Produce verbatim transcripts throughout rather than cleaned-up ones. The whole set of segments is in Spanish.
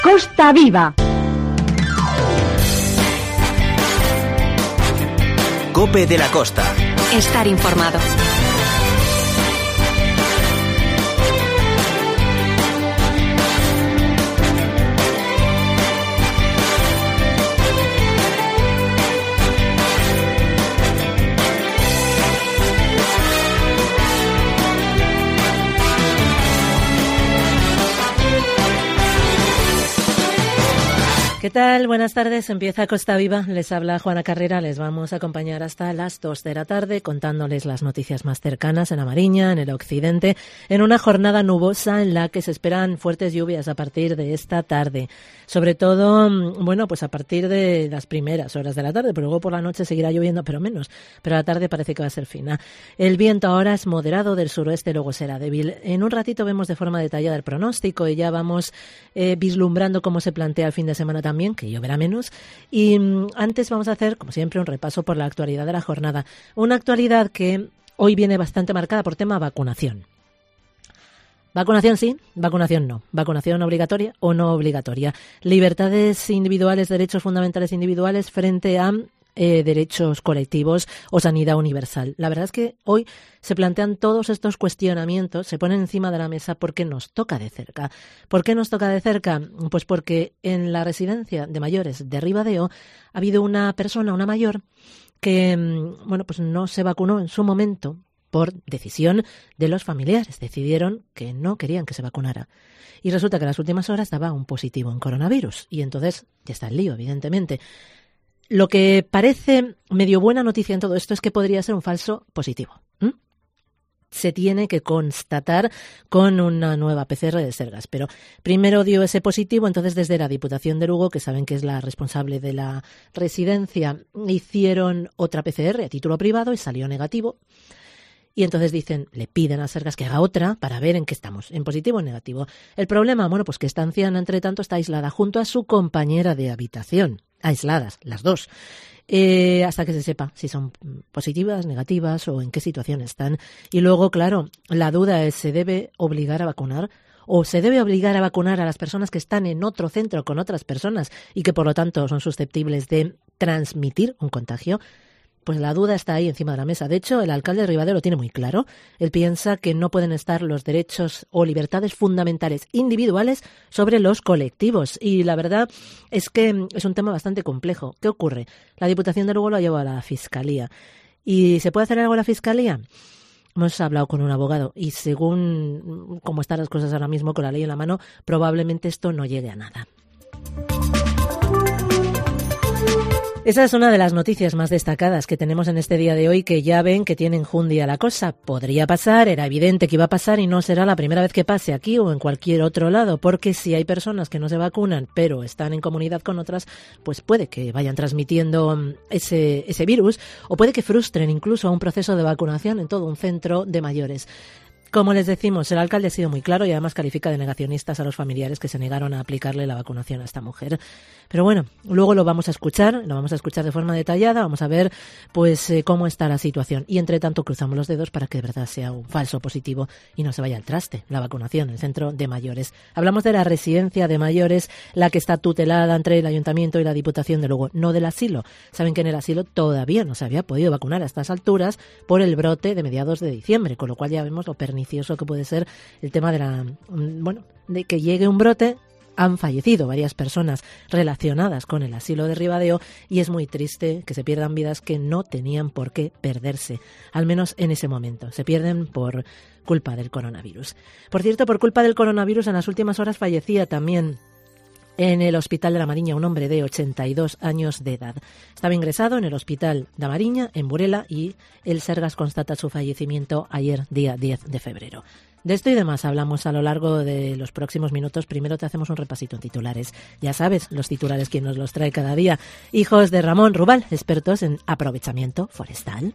Costa Viva. COPE de la Costa. Estar informado. ¿Qué tal? Buenas tardes. Empieza Costa Viva. Les habla Juana Carrera. Les vamos a acompañar hasta las dos de la tarde contándoles las noticias más cercanas en La Mariña, en el occidente, en una jornada nubosa en la que se esperan fuertes lluvias a partir de esta tarde. Sobre todo, bueno, pues a partir de las primeras horas de la tarde, pero luego por la noche seguirá lloviendo, pero menos. Pero la tarde parece que va a ser fina. El viento ahora es moderado del suroeste, luego será débil. En un ratito vemos de forma detallada el pronóstico y ya vamos eh, vislumbrando cómo se plantea el fin de semana también. También, que lloverá menos. Y mm, antes vamos a hacer, como siempre, un repaso por la actualidad de la jornada. Una actualidad que hoy viene bastante marcada por tema vacunación. Vacunación sí, vacunación no. Vacunación obligatoria o no obligatoria. Libertades individuales, derechos fundamentales individuales frente a Eh, derechos colectivos o sanidad universal. La verdad es que hoy se plantean todos estos cuestionamientos, se ponen encima de la mesa porque nos toca de cerca. ¿Por qué nos toca de cerca? Pues porque en la residencia de mayores de Ribadeo ha habido una persona, una mayor, que bueno, pues no se vacunó en su momento por decisión de los familiares. Decidieron que no querían que se vacunara. Y resulta que en las últimas horas daba un positivo en coronavirus. Y entonces ya está el lío, evidentemente. Lo que parece medio buena noticia en todo esto es que podría ser un falso positivo. ¿Mm? Se tiene que constatar con una nueva P C R de Sergas. Pero primero dio ese positivo, entonces desde la Diputación de Lugo, que saben que es la responsable de la residencia, hicieron otra P C R a título privado y salió negativo. Y entonces dicen, le piden a Sergas que haga otra para ver en qué estamos, en positivo o en negativo. El problema, bueno, pues que esta anciana, entre tanto, está aislada junto a su compañera de habitación. Aisladas, las dos, eh, hasta que se sepa si son positivas, negativas o en qué situación están. Y luego, claro, la duda es, ¿se debe obligar a vacunar? ¿O se debe obligar a vacunar a las personas que están en otro centro con otras personas y que por lo tanto son susceptibles de transmitir un contagio? Pues la duda está ahí encima de la mesa. De hecho, el alcalde de Ribadeo lo tiene muy claro. Él piensa que no pueden estar los derechos o libertades fundamentales individuales sobre los colectivos. Y la verdad es que es un tema bastante complejo. ¿Qué ocurre? La Diputación de Lugo lo ha llevado a la Fiscalía. ¿Y se puede hacer algo a la Fiscalía? Hemos hablado con un abogado y según cómo están las cosas ahora mismo con la ley en la mano, probablemente esto no llegue a nada. Esa es una de las noticias más destacadas que tenemos en este día de hoy, que ya ven que tiene enjundia la cosa. Podría pasar, era evidente que iba a pasar y no será la primera vez que pase aquí o en cualquier otro lado, porque si hay personas que no se vacunan pero están en comunidad con otras, pues puede que vayan transmitiendo ese, ese virus o puede que frustren incluso a un proceso de vacunación en todo un centro de mayores. Como les decimos, el alcalde ha sido muy claro y además califica de negacionistas a los familiares que se negaron a aplicarle la vacunación a esta mujer. Pero bueno, luego lo vamos a escuchar, lo vamos a escuchar de forma detallada, vamos a ver pues eh, cómo está la situación. Y entre tanto cruzamos los dedos para que de verdad sea un falso positivo y no se vaya al traste la vacunación en el centro de mayores. Hablamos de la residencia de mayores, la que está tutelada entre el Ayuntamiento y la Diputación de Lugo, no del asilo. Saben que en el asilo todavía no se había podido vacunar a estas alturas por el brote de mediados de diciembre, con lo cual ya vemos lo pernicioso que puede ser el tema de la, bueno, de que llegue un brote. Han fallecido varias personas relacionadas con el asilo de Ribadeo y es muy triste que se pierdan vidas que no tenían por qué perderse, al menos en ese momento. Se pierden por culpa del coronavirus. Por cierto, por culpa del coronavirus en las últimas horas fallecía también en el Hospital de La Mariña un hombre de ochenta y dos años de edad. Estaba ingresado en el Hospital de La Mariña, en Burela, y el Sergas constata su fallecimiento ayer, día diez de febrero. De esto y demás hablamos a lo largo de los próximos minutos. Primero te hacemos un repasito en titulares. Ya sabes, los titulares quien nos los trae cada día. Hijos de Ramón Rubal, expertos en aprovechamiento forestal.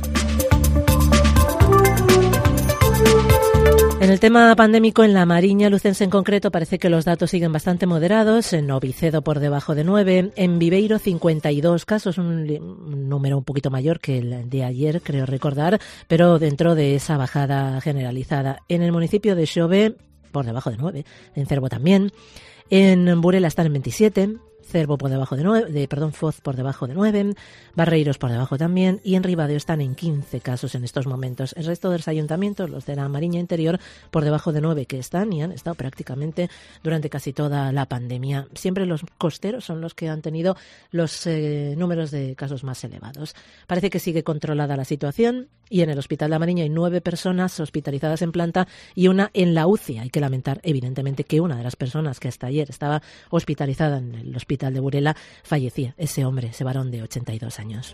En el tema pandémico, en La Mariña Lucense en concreto, parece que los datos siguen bastante moderados. En Ovicedo por debajo de nueve, en Viveiro cincuenta y dos casos, un, un número un poquito mayor que el de ayer, creo recordar, pero dentro de esa bajada generalizada. En el municipio de Xove, por debajo de nueve, en Cervo también. En Burela están en veintisiete, Cervo por debajo de nueve, de, perdón, Foz por debajo de nueve, Barreiros por debajo también, y en Ribadeo están en quince casos en estos momentos. El resto de los ayuntamientos, los de la Mariña Interior, por debajo de nueve, que están y han estado prácticamente durante casi toda la pandemia. Siempre los costeros son los que han tenido los eh, números de casos más elevados. Parece que sigue controlada la situación y en el Hospital de la Mariña hay nueve personas hospitalizadas en planta y una en la U C I. Hay que lamentar, evidentemente, que una de las personas que hasta ayer estaba hospitalizada en el Hospital de Burela fallecía. Ese hombre, ese varón de ochenta y dos años.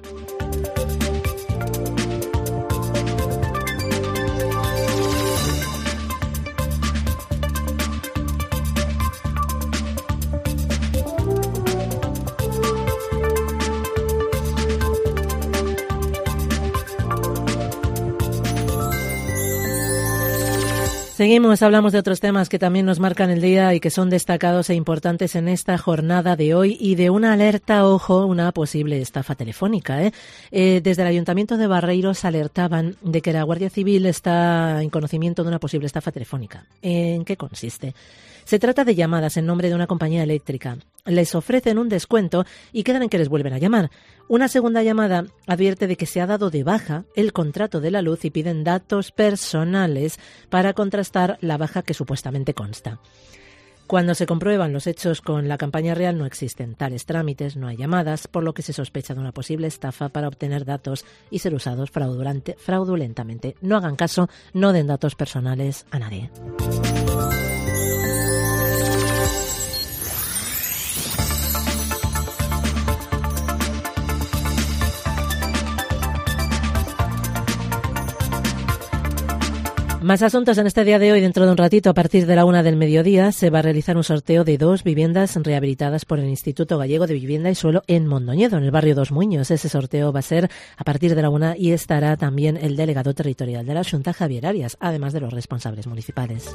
Seguimos, hablamos de otros temas que también nos marcan el día y que son destacados e importantes en esta jornada de hoy y de una alerta, ojo, una posible estafa telefónica. ¿eh? Eh, desde el Ayuntamiento de Barreiros alertaban de que la Guardia Civil está en conocimiento de una posible estafa telefónica. ¿En qué consiste? Se trata de llamadas en nombre de una compañía eléctrica. Les ofrecen un descuento y quedan en que les vuelven a llamar. Una segunda llamada advierte de que se ha dado de baja el contrato de la luz y piden datos personales para contrastar la baja que supuestamente consta. Cuando se comprueban los hechos con la campaña real no existen tales trámites, no hay llamadas, por lo que se sospecha de una posible estafa para obtener datos y ser usados fraudulante, fraudulentamente. No hagan caso, no den datos personales a nadie. Más asuntos en este día de hoy. Dentro de un ratito, a partir de la una del mediodía, se va a realizar un sorteo de dos viviendas rehabilitadas por el Instituto Gallego de Vivienda y Suelo en Mondoñedo, en el barrio Dos Muños. Ese sorteo va a ser a partir de la una y estará también el delegado territorial de la Xunta, Javier Arias, además de los responsables municipales.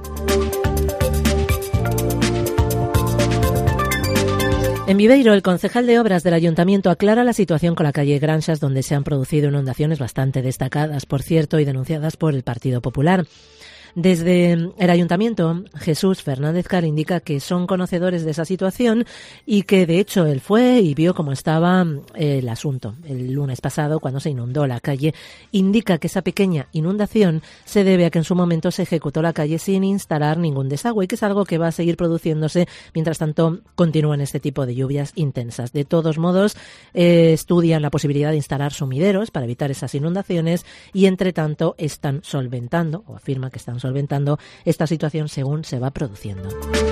En Viveiro, el concejal de Obras del Ayuntamiento aclara la situación con la calle Granxas, donde se han producido inundaciones bastante destacadas, por cierto, y denunciadas por el Partido Popular. Desde el Ayuntamiento, Jesús Fernández Cal indica que son conocedores de esa situación y que, de hecho, él fue y vio cómo estaba el asunto el lunes pasado cuando se inundó la calle. Indica que esa pequeña inundación se debe a que en su momento se ejecutó la calle sin instalar ningún desagüe y que es algo que va a seguir produciéndose mientras tanto continúan este tipo de lluvias intensas. De todos modos, eh, estudian la posibilidad de instalar sumideros para evitar esas inundaciones y, entre tanto, están solventando, o afirma que están solventando esta situación según se va produciendo.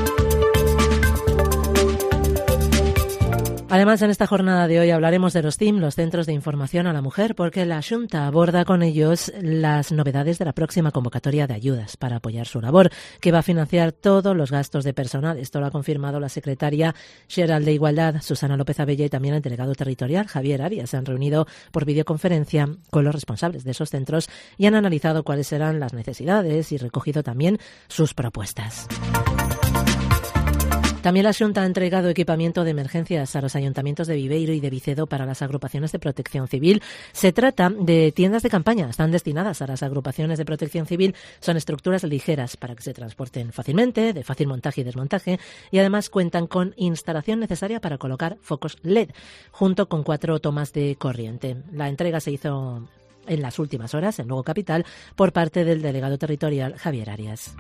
Además, en esta jornada de hoy hablaremos de los C I M, los Centros de Información a la Mujer, porque la Xunta aborda con ellos las novedades de la próxima convocatoria de ayudas para apoyar su labor, que va a financiar todos los gastos de personal. Esto lo ha confirmado la secretaria general de Igualdad, Susana López Abella, y también el delegado territorial, Javier Arias. Se han reunido por videoconferencia con los responsables de esos centros y han analizado cuáles serán las necesidades y recogido también sus propuestas. También la Xunta ha entregado equipamiento de emergencias a los ayuntamientos de Viveiro y de Vicedo para las agrupaciones de protección civil. Se trata de tiendas de campaña, están destinadas a las agrupaciones de protección civil, son estructuras ligeras para que se transporten fácilmente, de fácil montaje y desmontaje, y además cuentan con instalación necesaria para colocar focos L E D, junto con cuatro tomas de corriente. La entrega se hizo en las últimas horas en Lugo Capital por parte del delegado territorial Javier Arias.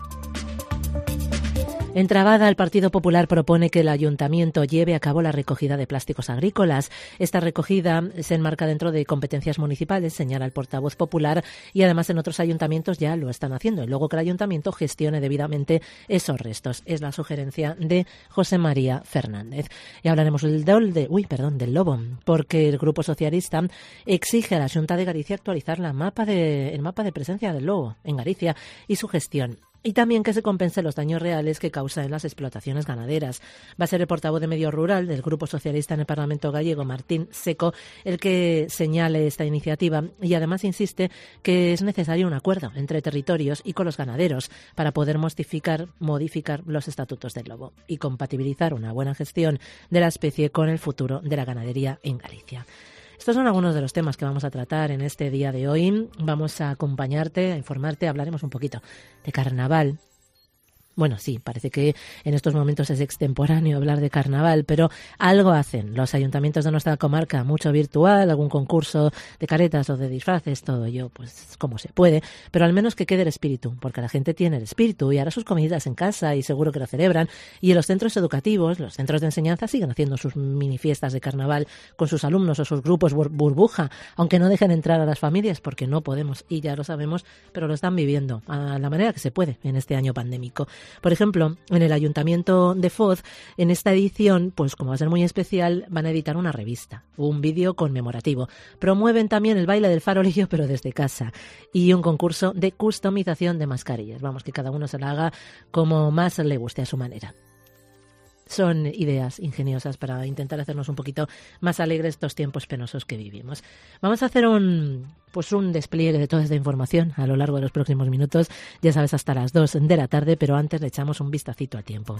En Trabada, el Partido Popular propone que el Ayuntamiento lleve a cabo la recogida de plásticos agrícolas. Esta recogida se enmarca dentro de competencias municipales, señala el portavoz popular, y además en otros ayuntamientos ya lo están haciendo. Y luego que el Ayuntamiento gestione debidamente esos restos. Es la sugerencia de José María Fernández. Y hablaremos del, de, uy, perdón, del lobo, porque el Grupo Socialista exige a la Xunta de Galicia actualizar la mapa de, el mapa de presencia del lobo en Galicia y su gestión. Y también que se compensen los daños reales que causa en las explotaciones ganaderas. Va a ser el portavoz de Medio Rural del Grupo Socialista en el Parlamento gallego, Martín Seco, el que señale esta iniciativa y además insiste que es necesario un acuerdo entre territorios y con los ganaderos para poder modificar, modificar los estatutos del lobo y compatibilizar una buena gestión de la especie con el futuro de la ganadería en Galicia. Estos son algunos de los temas que vamos a tratar en este día de hoy. Vamos a acompañarte, a informarte, hablaremos un poquito de carnaval. Bueno, sí, parece que en estos momentos es extemporáneo hablar de carnaval, pero algo hacen los ayuntamientos de nuestra comarca, mucho virtual, algún concurso de caretas o de disfraces, todo ello pues como se puede, pero al menos que quede el espíritu, porque la gente tiene el espíritu y hará sus comidas en casa y seguro que lo celebran, y en los centros educativos, los centros de enseñanza siguen haciendo sus mini fiestas de carnaval con sus alumnos o sus grupos bur- burbuja, aunque no dejen entrar a las familias porque no podemos, y ya lo sabemos, pero lo están viviendo a la manera que se puede en este año pandémico. Por ejemplo, en el Ayuntamiento de Foz, en esta edición, pues como va a ser muy especial, van a editar una revista, un vídeo conmemorativo. Promueven también el baile del farolillo, pero desde casa, y un concurso de customización de mascarillas. Vamos, que cada uno se la haga como más le guste a su manera. Son ideas ingeniosas para intentar hacernos un poquito más alegres estos tiempos penosos que vivimos. Vamos a hacer un pues un despliegue de toda esta información a lo largo de los próximos minutos, ya sabes, hasta las dos de la tarde, pero antes le echamos un vistacito al tiempo.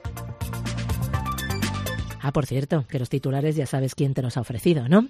Ah, por cierto, que los titulares ya sabes quién te los ha ofrecido, ¿no?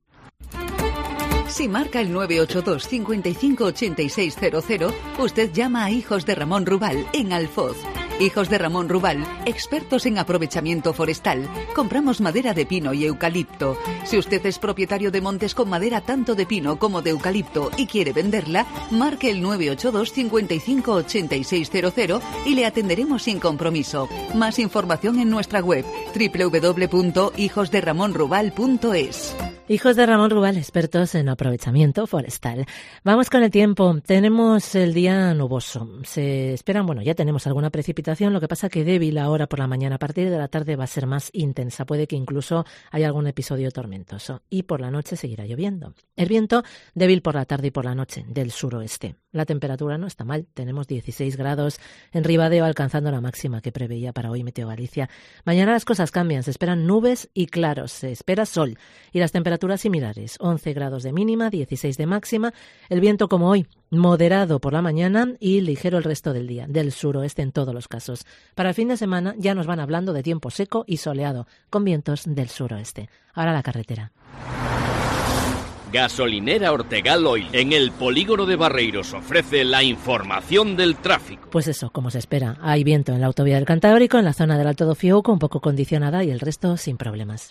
Si marca el nueve ocho dos, cinco cinco, ocho seis cero cero, usted llama a Hijos de Ramón Rubal en Alfoz. Hijos de Ramón Rubal, expertos en aprovechamiento forestal. Compramos madera de pino y eucalipto. Si usted es propietario de montes con madera tanto de pino como de eucalipto y quiere venderla, marque el nueve ocho dos, cinco cinco, ocho seis cero cero y le atenderemos sin compromiso. Más información en nuestra web doble u doble u doble u punto hijos de ramón rubal punto es. Hijos de Ramón Rubal, expertos en aprovechamiento forestal. Vamos con el tiempo. Tenemos el día nuboso. Se esperan, bueno, ya tenemos alguna precipitación, lo que pasa que débil ahora por la mañana. A partir de la tarde va a ser más intensa. Puede que incluso haya algún episodio tormentoso. Y por la noche seguirá lloviendo. El viento débil por la tarde y por la noche, del suroeste. La temperatura no está mal. Tenemos dieciséis grados en Ribadeo, alcanzando la máxima que preveía para hoy Meteo Galicia. Mañana las cosas cambian. Se esperan nubes y claros. Se espera sol. Y las temperaturas similares, once grados de mínima, dieciséis de máxima, el viento como hoy, moderado por la mañana y ligero el resto del día, del suroeste en todos los casos. Para el fin de semana ya nos van hablando de tiempo seco y soleado, con vientos del suroeste. Ahora la carretera. Gasolinera Ortegal Oil, en el polígono de Barreiros, ofrece la información del tráfico. Pues eso, como se espera, hay viento en la autovía del Cantábrico, en la zona del Alto do Fiouco, un poco condicionada y el resto sin problemas.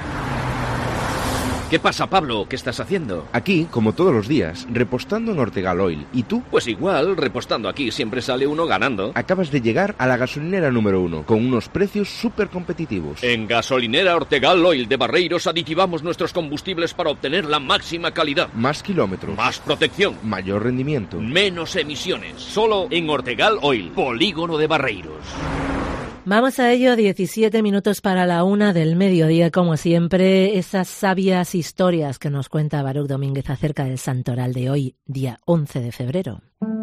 ¿Qué pasa, Pablo? ¿Qué estás haciendo? Aquí, como todos los días, repostando en Ortegal Oil. ¿Y tú? Pues igual, repostando aquí siempre sale uno ganando. Acabas de llegar a la gasolinera número uno, con unos precios súper competitivos. En Gasolinera Ortegal Oil de Barreiros aditivamos nuestros combustibles para obtener la máxima calidad. Más kilómetros. Más protección. Mayor rendimiento. Menos emisiones. Solo en Ortegal Oil, polígono de Barreiros. Vamos a ello, diecisiete minutos para la una del mediodía, como siempre, esas sabias historias que nos cuenta Baruch Domínguez acerca del santoral de hoy, día once de febrero.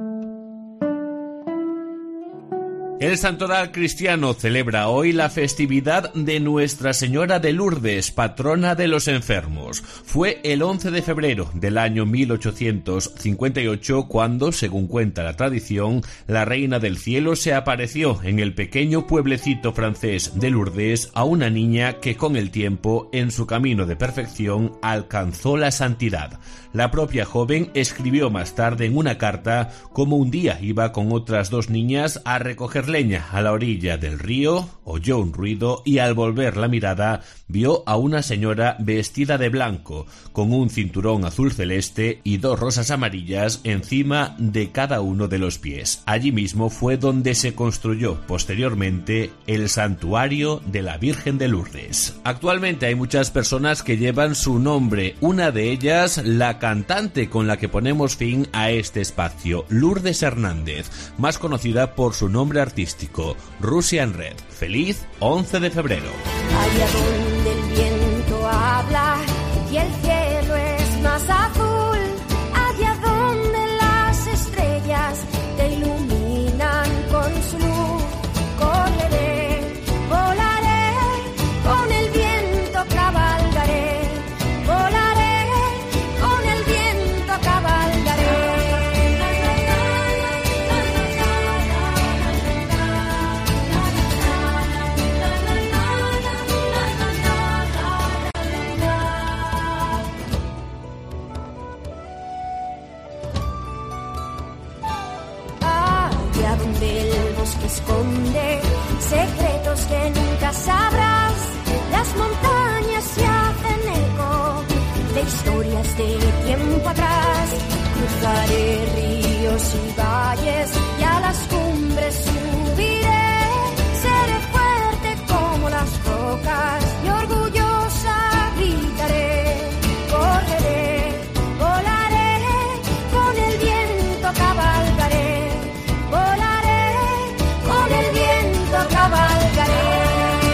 El santoral cristiano celebra hoy la festividad de Nuestra Señora de Lourdes, patrona de los enfermos. Fue el once de febrero del año mil ochocientos cincuenta y ocho cuando, según cuenta la tradición, la Reina del Cielo se apareció en el pequeño pueblecito francés de Lourdes a una niña que con el tiempo, en su camino de perfección, alcanzó la santidad. La propia joven escribió más tarde en una carta cómo un día iba con otras dos niñas a recoger leña a la orilla del río, oyó un ruido y al volver la mirada vio a una señora vestida de blanco, con un cinturón azul celeste y dos rosas amarillas encima de cada uno de los pies. Allí mismo fue donde se construyó posteriormente el santuario de la Virgen de Lourdes. Actualmente hay muchas personas que llevan su nombre, una de ellas la cantante con la que ponemos fin a este espacio, Lourdes Hernández, más conocida por su nombre artístico, Russian Red. Feliz once de febrero. Allá donde el viento habla y el cielo es más azul, allá donde las estrellas te iluminan con su luz, correré, volaré, con el viento cabalgaré, volaré, con el viento cabalgaré. de tiempo atrás. Cruzaré ríos y valles y a las cumbres subiré. Seré fuerte como las rocas y orgullosa gritaré. Correré, volaré, con el viento cabalgaré. Volaré, con el viento cabalgaré.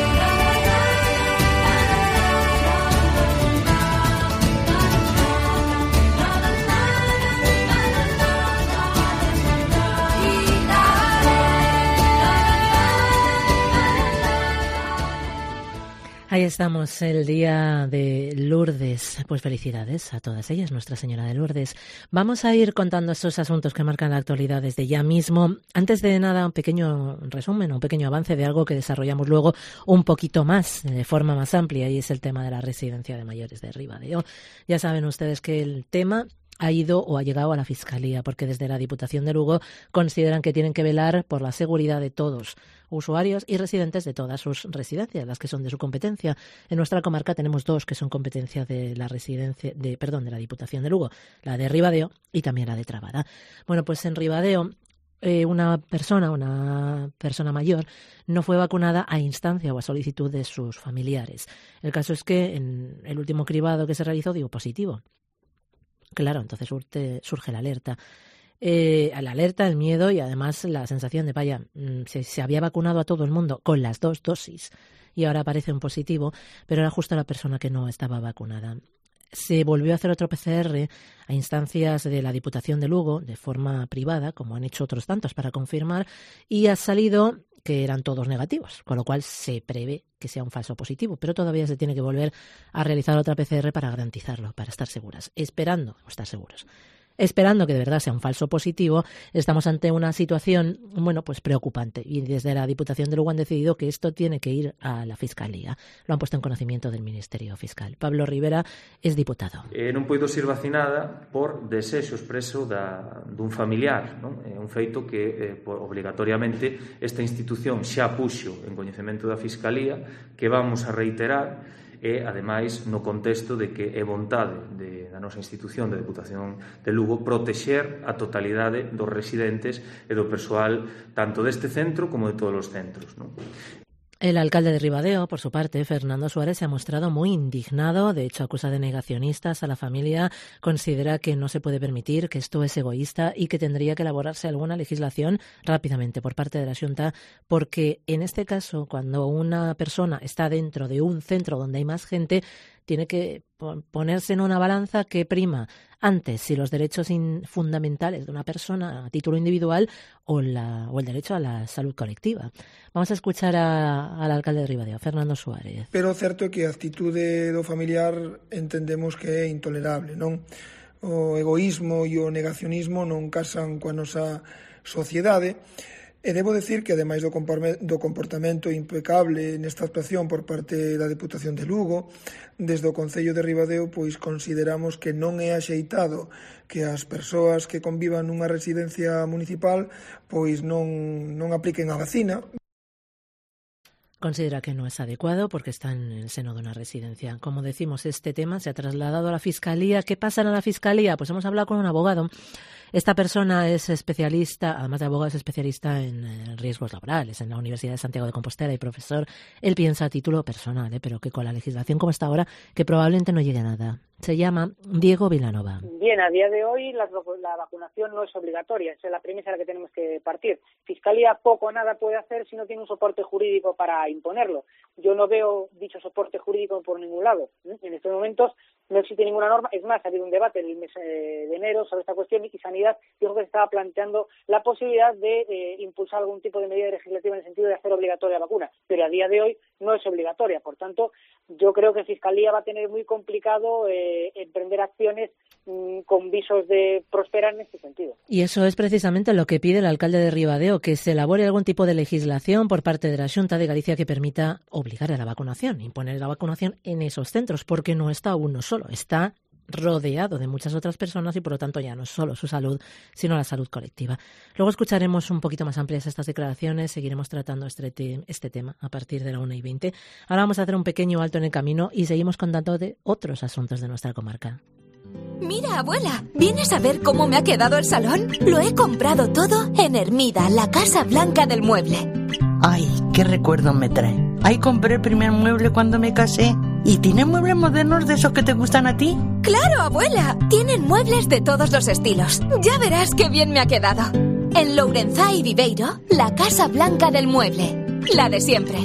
Ahí estamos, el día de Lourdes. Pues felicidades a todas ellas, Nuestra Señora de Lourdes. Vamos a ir contando estos asuntos que marcan la actualidad desde ya mismo. Antes de nada, un pequeño resumen, un pequeño avance de algo que desarrollamos luego un poquito más, de forma más amplia, y es el tema de la residencia de mayores de Ribadeo. Ya saben ustedes que el tema ha ido o ha llegado a la Fiscalía, porque desde la Diputación de Lugo consideran que tienen que velar por la seguridad de todos, usuarios y residentes de todas sus residencias, las que son de su competencia. En nuestra comarca tenemos dos que son competencia de la residencia, de, perdón, de la Diputación de Lugo, la de Ribadeo y también la de Trabada. Bueno, pues en Ribadeo eh, una persona, una persona mayor, no fue vacunada a instancia o a solicitud de sus familiares. El caso es que en el último cribado que se realizó dio positivo. Claro, entonces surte, surge la alerta. Eh, la alerta, el miedo y además la sensación de, vaya, se, se había vacunado a todo el mundo con las dos dosis y ahora aparece un positivo, pero era justo la persona que no estaba vacunada. Se volvió a hacer otro P C R a instancias de la Diputación de Lugo, de forma privada, como han hecho otros tantos para confirmar, y ha salido que eran todos negativos, con lo cual se prevé que sea un falso positivo, pero todavía se tiene que volver a realizar otra P C R para garantizarlo, para estar seguras, esperando, o estar seguros. Esperando que de verdad sea un falso positivo, estamos ante una situación, bueno, pues preocupante. Y desde la Diputación de Lugo han decidido que esto tiene que ir a la Fiscalía. Lo han puesto en conocimiento del Ministerio Fiscal. Pablo Rivera es diputado. Eh, non poido ser vacinada por desexo expreso da, dun familiar. Non? É un feito que eh, por, obligatoriamente esta institución xa puxo en coñecemento da Fiscalía, que vamos a reiterar, e, ademais, no contexto de que é vontade de, da nosa institución, da Diputación de Lugo, protexer a totalidade dos residentes e do persoal tanto deste centro como de todos os centros, non? El alcalde de Ribadeo, por su parte, Fernando Suárez, se ha mostrado muy indignado. De hecho, acusa de negacionistas a la familia. Considera que no se puede permitir, que esto es egoísta y que tendría que elaborarse alguna legislación rápidamente por parte de la Xunta, porque en este caso, cuando una persona está dentro de un centro donde hay más gente, tiene que ponerse en una balanza que prima antes si los derechos fundamentales de una persona a título individual o, la, o el derecho a la salud colectiva. Vamos a escuchar a, al alcalde de Ribadeo, Fernando Suárez. Pero certo é que a actitude do familiar entendemos que é intolerable, non? O egoísmo e o negacionismo non casan coa nosa sociedade. E debo decir que, ademais do comportamento impecable nesta actuación por parte da Diputación de Lugo, desde o Concello de Ribadeo, pois consideramos que non é axeitado que as persoas que convivan nunha residencia municipal pois non, non apliquen a vacina. Considera que no es adecuado porque está en el seno de una residencia. Como decimos, este tema se ha trasladado a la Fiscalía. ¿Qué pasa en la Fiscalía? Pues hemos hablado con un abogado. Esta persona es especialista, además de abogado, es especialista en riesgos laborales en la Universidad de Santiago de Compostela y profesor. Él piensa a título personal, ¿eh? pero que con la legislación como está ahora, que probablemente no llegue a nada. Se llama Diego Vilanova. Bien, a día de hoy la, la vacunación no es obligatoria, esa es la premisa a la que tenemos que partir. Fiscalía poco o nada puede hacer si no tiene un soporte jurídico para imponerlo. Yo no veo dicho soporte jurídico por ningún lado. En estos momentos no existe ninguna norma. Es más, ha habido un debate en el mes de enero sobre esta cuestión y Sanidad dijo que se estaba planteando la posibilidad de eh, impulsar algún tipo de medida legislativa en el sentido de hacer obligatoria la vacuna, pero a día de hoy no es obligatoria. Por tanto, yo creo que Fiscalía va a tener muy complicado eh, emprender acciones mmm, con visos de prosperar en este sentido. Y eso es precisamente lo que pide el alcalde de Ribadeo, que se elabore algún tipo de legislación por parte de la Xunta de Galicia que permita obligar a la vacunación, imponer la vacunación en esos centros, porque no está uno solo, está rodeado de muchas otras personas y por lo tanto ya no es solo su salud, sino la salud colectiva. Luego escucharemos un poquito más amplias estas declaraciones, seguiremos tratando este, te- este tema a partir de la una y veinte. Ahora vamos a hacer un pequeño alto en el camino y seguimos contando de otros asuntos de nuestra comarca. Mira, abuela, ¿vienes a ver cómo me ha quedado el salón? Lo he comprado todo en Hermida, la Casa Blanca del Mueble. Ay, qué recuerdo me trae. Ahí compré el primer mueble cuando me casé. ¿Y tiene muebles modernos de esos que te gustan a ti? ¡Claro, abuela! Tienen muebles de todos los estilos. Ya verás qué bien me ha quedado. En Lourenzá y Viveiro, la Casa Blanca del Mueble. La de siempre.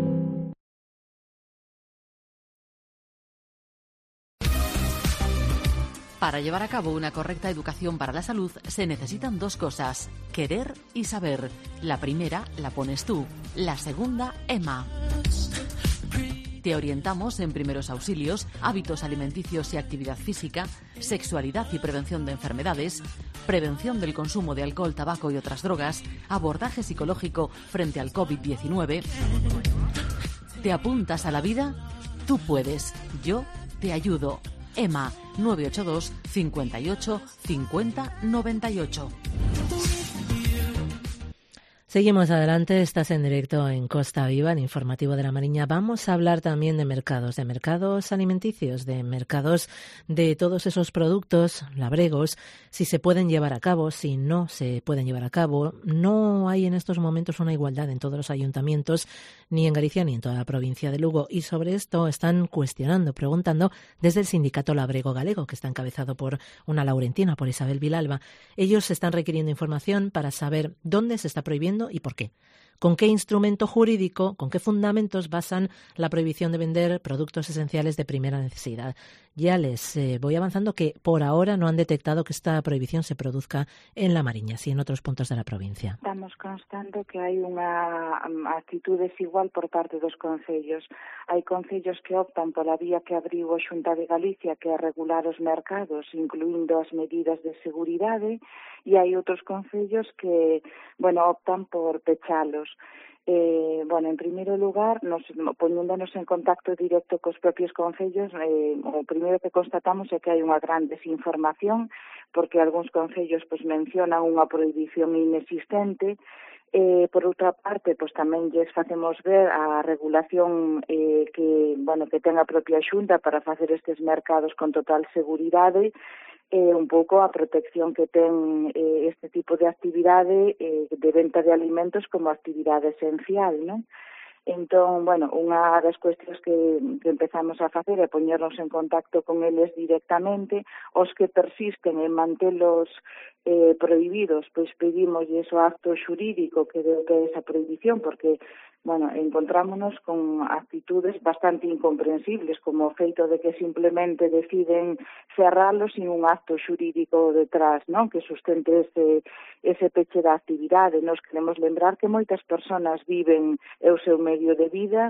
Para llevar a cabo una correcta educación para la salud se necesitan dos cosas, querer y saber. La primera la pones tú, la segunda, Emma. Te orientamos en primeros auxilios, hábitos alimenticios y actividad física, sexualidad y prevención de enfermedades, prevención del consumo de alcohol, tabaco y otras drogas, abordaje psicológico frente al COVID diecinueve. ¿Te apuntas a la vida? Tú puedes. Yo te ayudo. Emma, nueve ocho dos, cincuenta y ocho, cincuenta, noventa y ocho. Seguimos adelante, estás en directo en Costa Viva, en Informativo de la Mariña. Vamos a hablar también de mercados, de mercados alimenticios, de mercados de todos esos productos labregos, si se pueden llevar a cabo, si no se pueden llevar a cabo. No hay en estos momentos una igualdad en todos los ayuntamientos, ni en Galicia ni en toda la provincia de Lugo. Y sobre esto están cuestionando, preguntando desde el Sindicato Labrego Galego, que está encabezado por una laurentina, por Isabel Vilalba. Ellos están requiriendo información para saber dónde se está prohibiendo y por qué. ¿Con qué instrumento jurídico, con qué fundamentos basan la prohibición de vender productos esenciales de primera necesidad? Ya les eh, voy avanzando que por ahora no han detectado que esta prohibición se produzca en La Mariña, sí en otros puntos de la provincia. Estamos constando que hai unha actitud desigual por parte dos concellos. Hai concellos que optan pola vía que abriu a Xunta de Galicia, que é regular os mercados, incluindo as medidas de seguridade, e hai outros concellos que, bueno, optan por pechalos. Eh, bueno, en primeiro lugar, nos, poniéndonos en contacto directo cos propios concellos, eh, o primeiro que constatamos é que hai unha gran desinformación, porque algúns concellos pues, mencionan unha prohibición inexistente. Eh, por outra parte, pues, tamén lles facemos ver a regulación eh, que, bueno, que ten a propia Xunta para facer estes mercados con total seguridade, eh, un pouco a protección que ten eh, este tipo de actividade eh, de venta de alimentos como actividade esencial, non? Entón, bueno, unha das cuestións que, que empezamos a facer é poñernos en contacto con eles directamente. Os que persisten en mantelos eh, prohibidos, pois pedimos o acto xurídico que deu que é esa prohibición, porque, bueno, encontrámonos con actitudes bastante incomprensibles, como o feito de que simplemente deciden cerralos sin un acto xurídico detrás, non? Que sustente ese, ese peche da actividade. Nos queremos lembrar que moitas persoas viven o seu medio de vida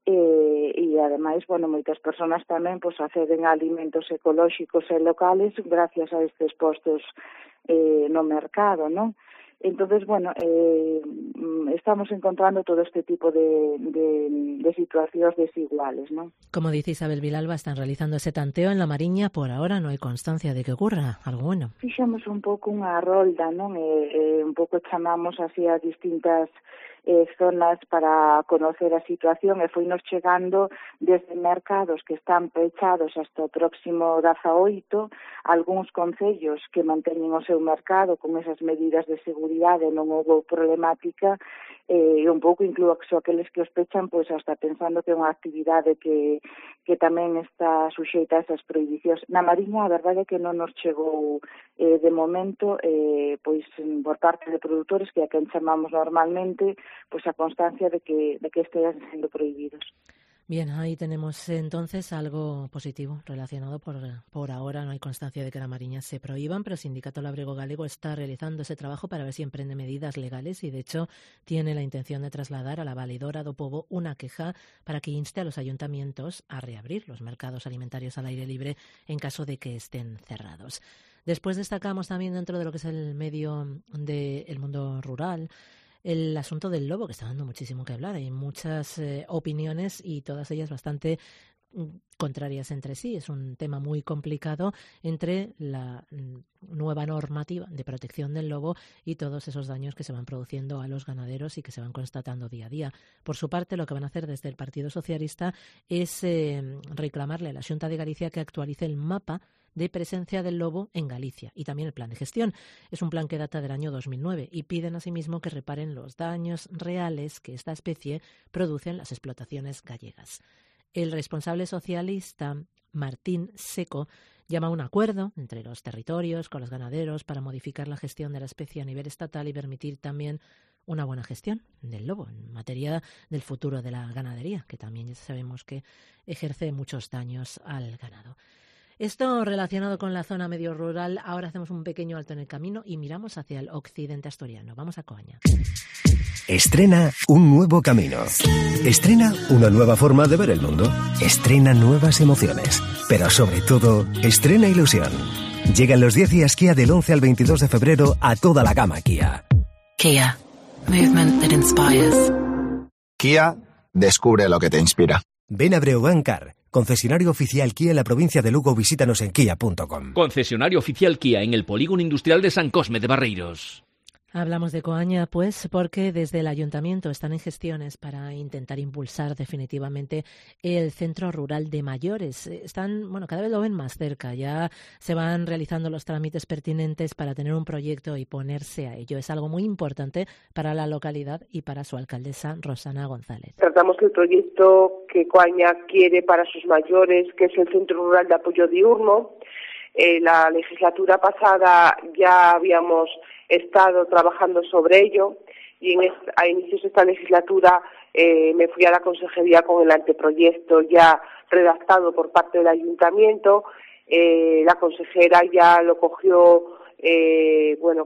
e, e ademais, bueno, moitas persoas tamén pois, acceden a alimentos ecolóxicos e locales gracias a estes postos eh, no mercado, non? Entonces, bueno, eh, estamos encontrando todo este tipo de, de, de situacións desiguales, ¿no? Como dice Isabel Vilalba, están realizando ese tanteo en La Mariña. Por ahora no hai constancia de que ocurra algo bueno. Fixamos un pouco unha rolda, non? E, e un pouco chamamos así a distintas eh, zonas para conocer a situación e foinos chegando desde mercados que están pechados hasta o próximo dezaoito, algúns concellos que manteñen o seu mercado con esas medidas de seguridade, non houve problemática, e un pouco incluso aqueles que os pechan, pois hasta pensando que é unha actividade que, que tamén está suxeita a esas prohibicións. Na Mariña, a verdade é que non nos chegou eh, de momento, eh, pois por parte de produtores, que a quen chamamos normalmente, pois a constancia de que, de que estén sendo prohibidos. Bien, ahí tenemos entonces algo positivo relacionado por, por ahora. No hay constancia de que la Mariña se prohíban, pero el Sindicato Labrego Galego está realizando ese trabajo para ver si emprende medidas legales y, de hecho, tiene la intención de trasladar a la valedora do Pobo una queja para que inste a los ayuntamientos a reabrir los mercados alimentarios al aire libre en caso de que estén cerrados. Después destacamos también dentro de lo que es el medio del mundo rural el asunto del lobo, que está dando muchísimo que hablar. Hay muchas eh, opiniones y todas ellas bastante contrarias entre sí. Es un tema muy complicado entre la nueva normativa de protección del lobo y todos esos daños que se van produciendo a los ganaderos y que se van constatando día a día. Por su parte, lo que van a hacer desde el Partido Socialista es eh, reclamarle a la Xunta de Galicia que actualice el mapa de presencia del lobo en Galicia y también el plan de gestión. Es un plan que data del año dos mil nueve y piden asimismo que reparen los daños reales que esta especie produce en las explotaciones gallegas. El responsable socialista, Martín Seco, llama a un acuerdo entre los territorios con los ganaderos para modificar la gestión de la especie a nivel estatal y permitir también una buena gestión del lobo en materia del futuro de la ganadería, que también ya sabemos que ejerce muchos daños al ganado. Esto relacionado con la zona medio rural. Ahora hacemos un pequeño alto en el camino y miramos hacia el occidente asturiano. Vamos a Coaña. Estrena un nuevo camino. Estrena una nueva forma de ver el mundo. Estrena nuevas emociones. Pero sobre todo, estrena ilusión. Llegan los diez días Kia del once al veintidós de febrero a toda la gama Kia. Kia. Movement that inspires. Kia, descubre lo que te inspira. Ven a Breogán Car, concesionario oficial Kia en la provincia de Lugo. Visítanos en kia punto com. Concesionario oficial Kia en el Polígono Industrial de San Cosme de Barreiros. Hablamos de Coaña, pues, porque desde el Ayuntamiento están en gestiones para intentar impulsar definitivamente el Centro Rural de Mayores. Están, bueno, cada vez lo ven más cerca. Ya se van realizando los trámites pertinentes para tener un proyecto y ponerse a ello. Es algo muy importante para la localidad y para su alcaldesa, Rosana González. Tratamos el proyecto que Coaña quiere para sus mayores, que es el Centro Rural de Apoyo Diurno. Eh, la legislatura pasada ya habíamos estado trabajando sobre ello y en esta, a inicios de esta legislatura eh, me fui a la consejería con el anteproyecto ya redactado por parte del ayuntamiento. Eh, la consejera ya lo cogió eh, bueno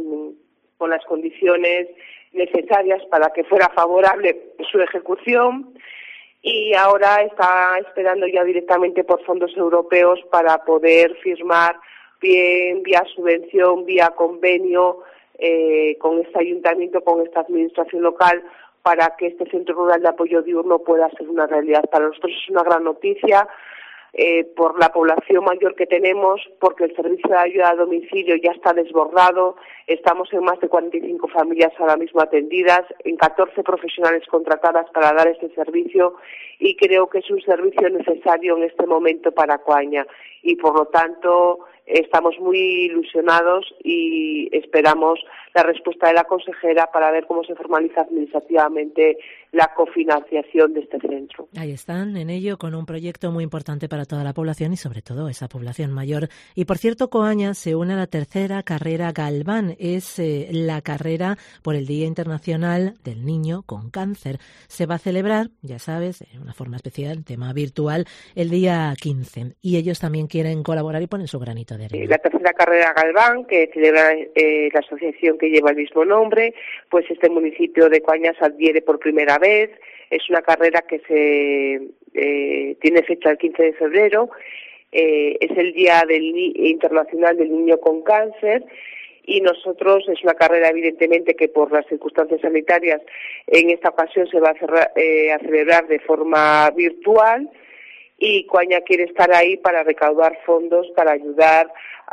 con las condiciones necesarias para que fuera favorable su ejecución. Y ahora está esperando ya directamente por fondos europeos para poder firmar bien vía subvención, vía convenio eh, con este ayuntamiento, con esta administración local, para que este Centro Rural de Apoyo Diurno pueda ser una realidad. Para nosotros es una gran noticia eh, por la población mayor que tenemos, porque el servicio de ayuda a domicilio ya está desbordado. Estamos en más de cuarenta y cinco familias ahora mismo atendidas, en catorce profesionales contratadas para dar este servicio, y creo que es un servicio necesario en este momento para Coaña. Y por lo tanto estamos muy ilusionados y esperamos la respuesta de la consejera para ver cómo se formaliza administrativamente la cofinanciación de este centro. Ahí están, en ello, con un proyecto muy importante para toda la población y sobre todo esa población mayor. Y por cierto, Coaña se une a la tercera carrera Galván. Es eh, la carrera por el Día Internacional del Niño con Cáncer. Se va a celebrar, ya sabes, de una forma especial, tema virtual, el día quince. Y ellos también quieren colaborar y ponen su granito de arena. La tercera carrera Galván, que celebra eh, la asociación que lleva el mismo nombre, pues este municipio de Coaña se adhiere por primera vez. Es una carrera que se eh, tiene fecha el quince de febrero. Eh, es el Día del Ni- Internacional del Niño con Cáncer. Y nosotros, es una carrera evidentemente que por las circunstancias sanitarias en esta ocasión se va a, cerrar, eh, a celebrar de forma virtual, y Coaña quiere estar ahí para recaudar fondos para ayudar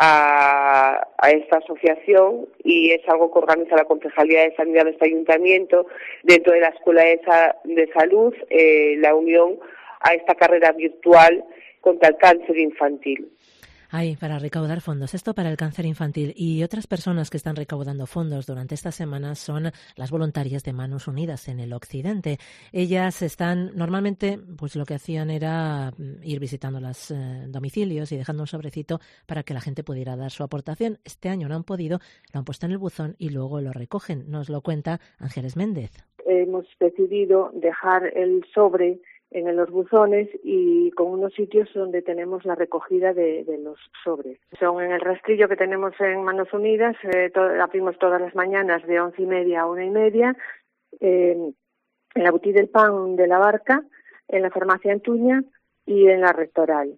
a, a esta asociación, y es algo que organiza la Concejalía de Sanidad de este ayuntamiento dentro de la Escuela de, Sa- de Salud, eh, la unión a esta carrera virtual contra el cáncer infantil. Ahí, para recaudar fondos. Esto para el cáncer infantil. Y otras personas que están recaudando fondos durante estas semanas son las voluntarias de Manos Unidas en el occidente. Ellas están, normalmente, pues lo que hacían era ir visitando los eh, domicilios y dejando un sobrecito para que la gente pudiera dar su aportación. Este año no han podido, lo han puesto en el buzón y luego lo recogen. Nos lo cuenta Ángeles Méndez. Hemos decidido dejar el sobre en los buzones y con unos sitios donde tenemos la recogida de, de los sobres. Son en el rastrillo que tenemos en Manos Unidas, eh, to- abrimos todas las mañanas de once y media a una y media, eh, en la Boutique del Pan de la Barca, en la Farmacia Antuña y en la Rectoral.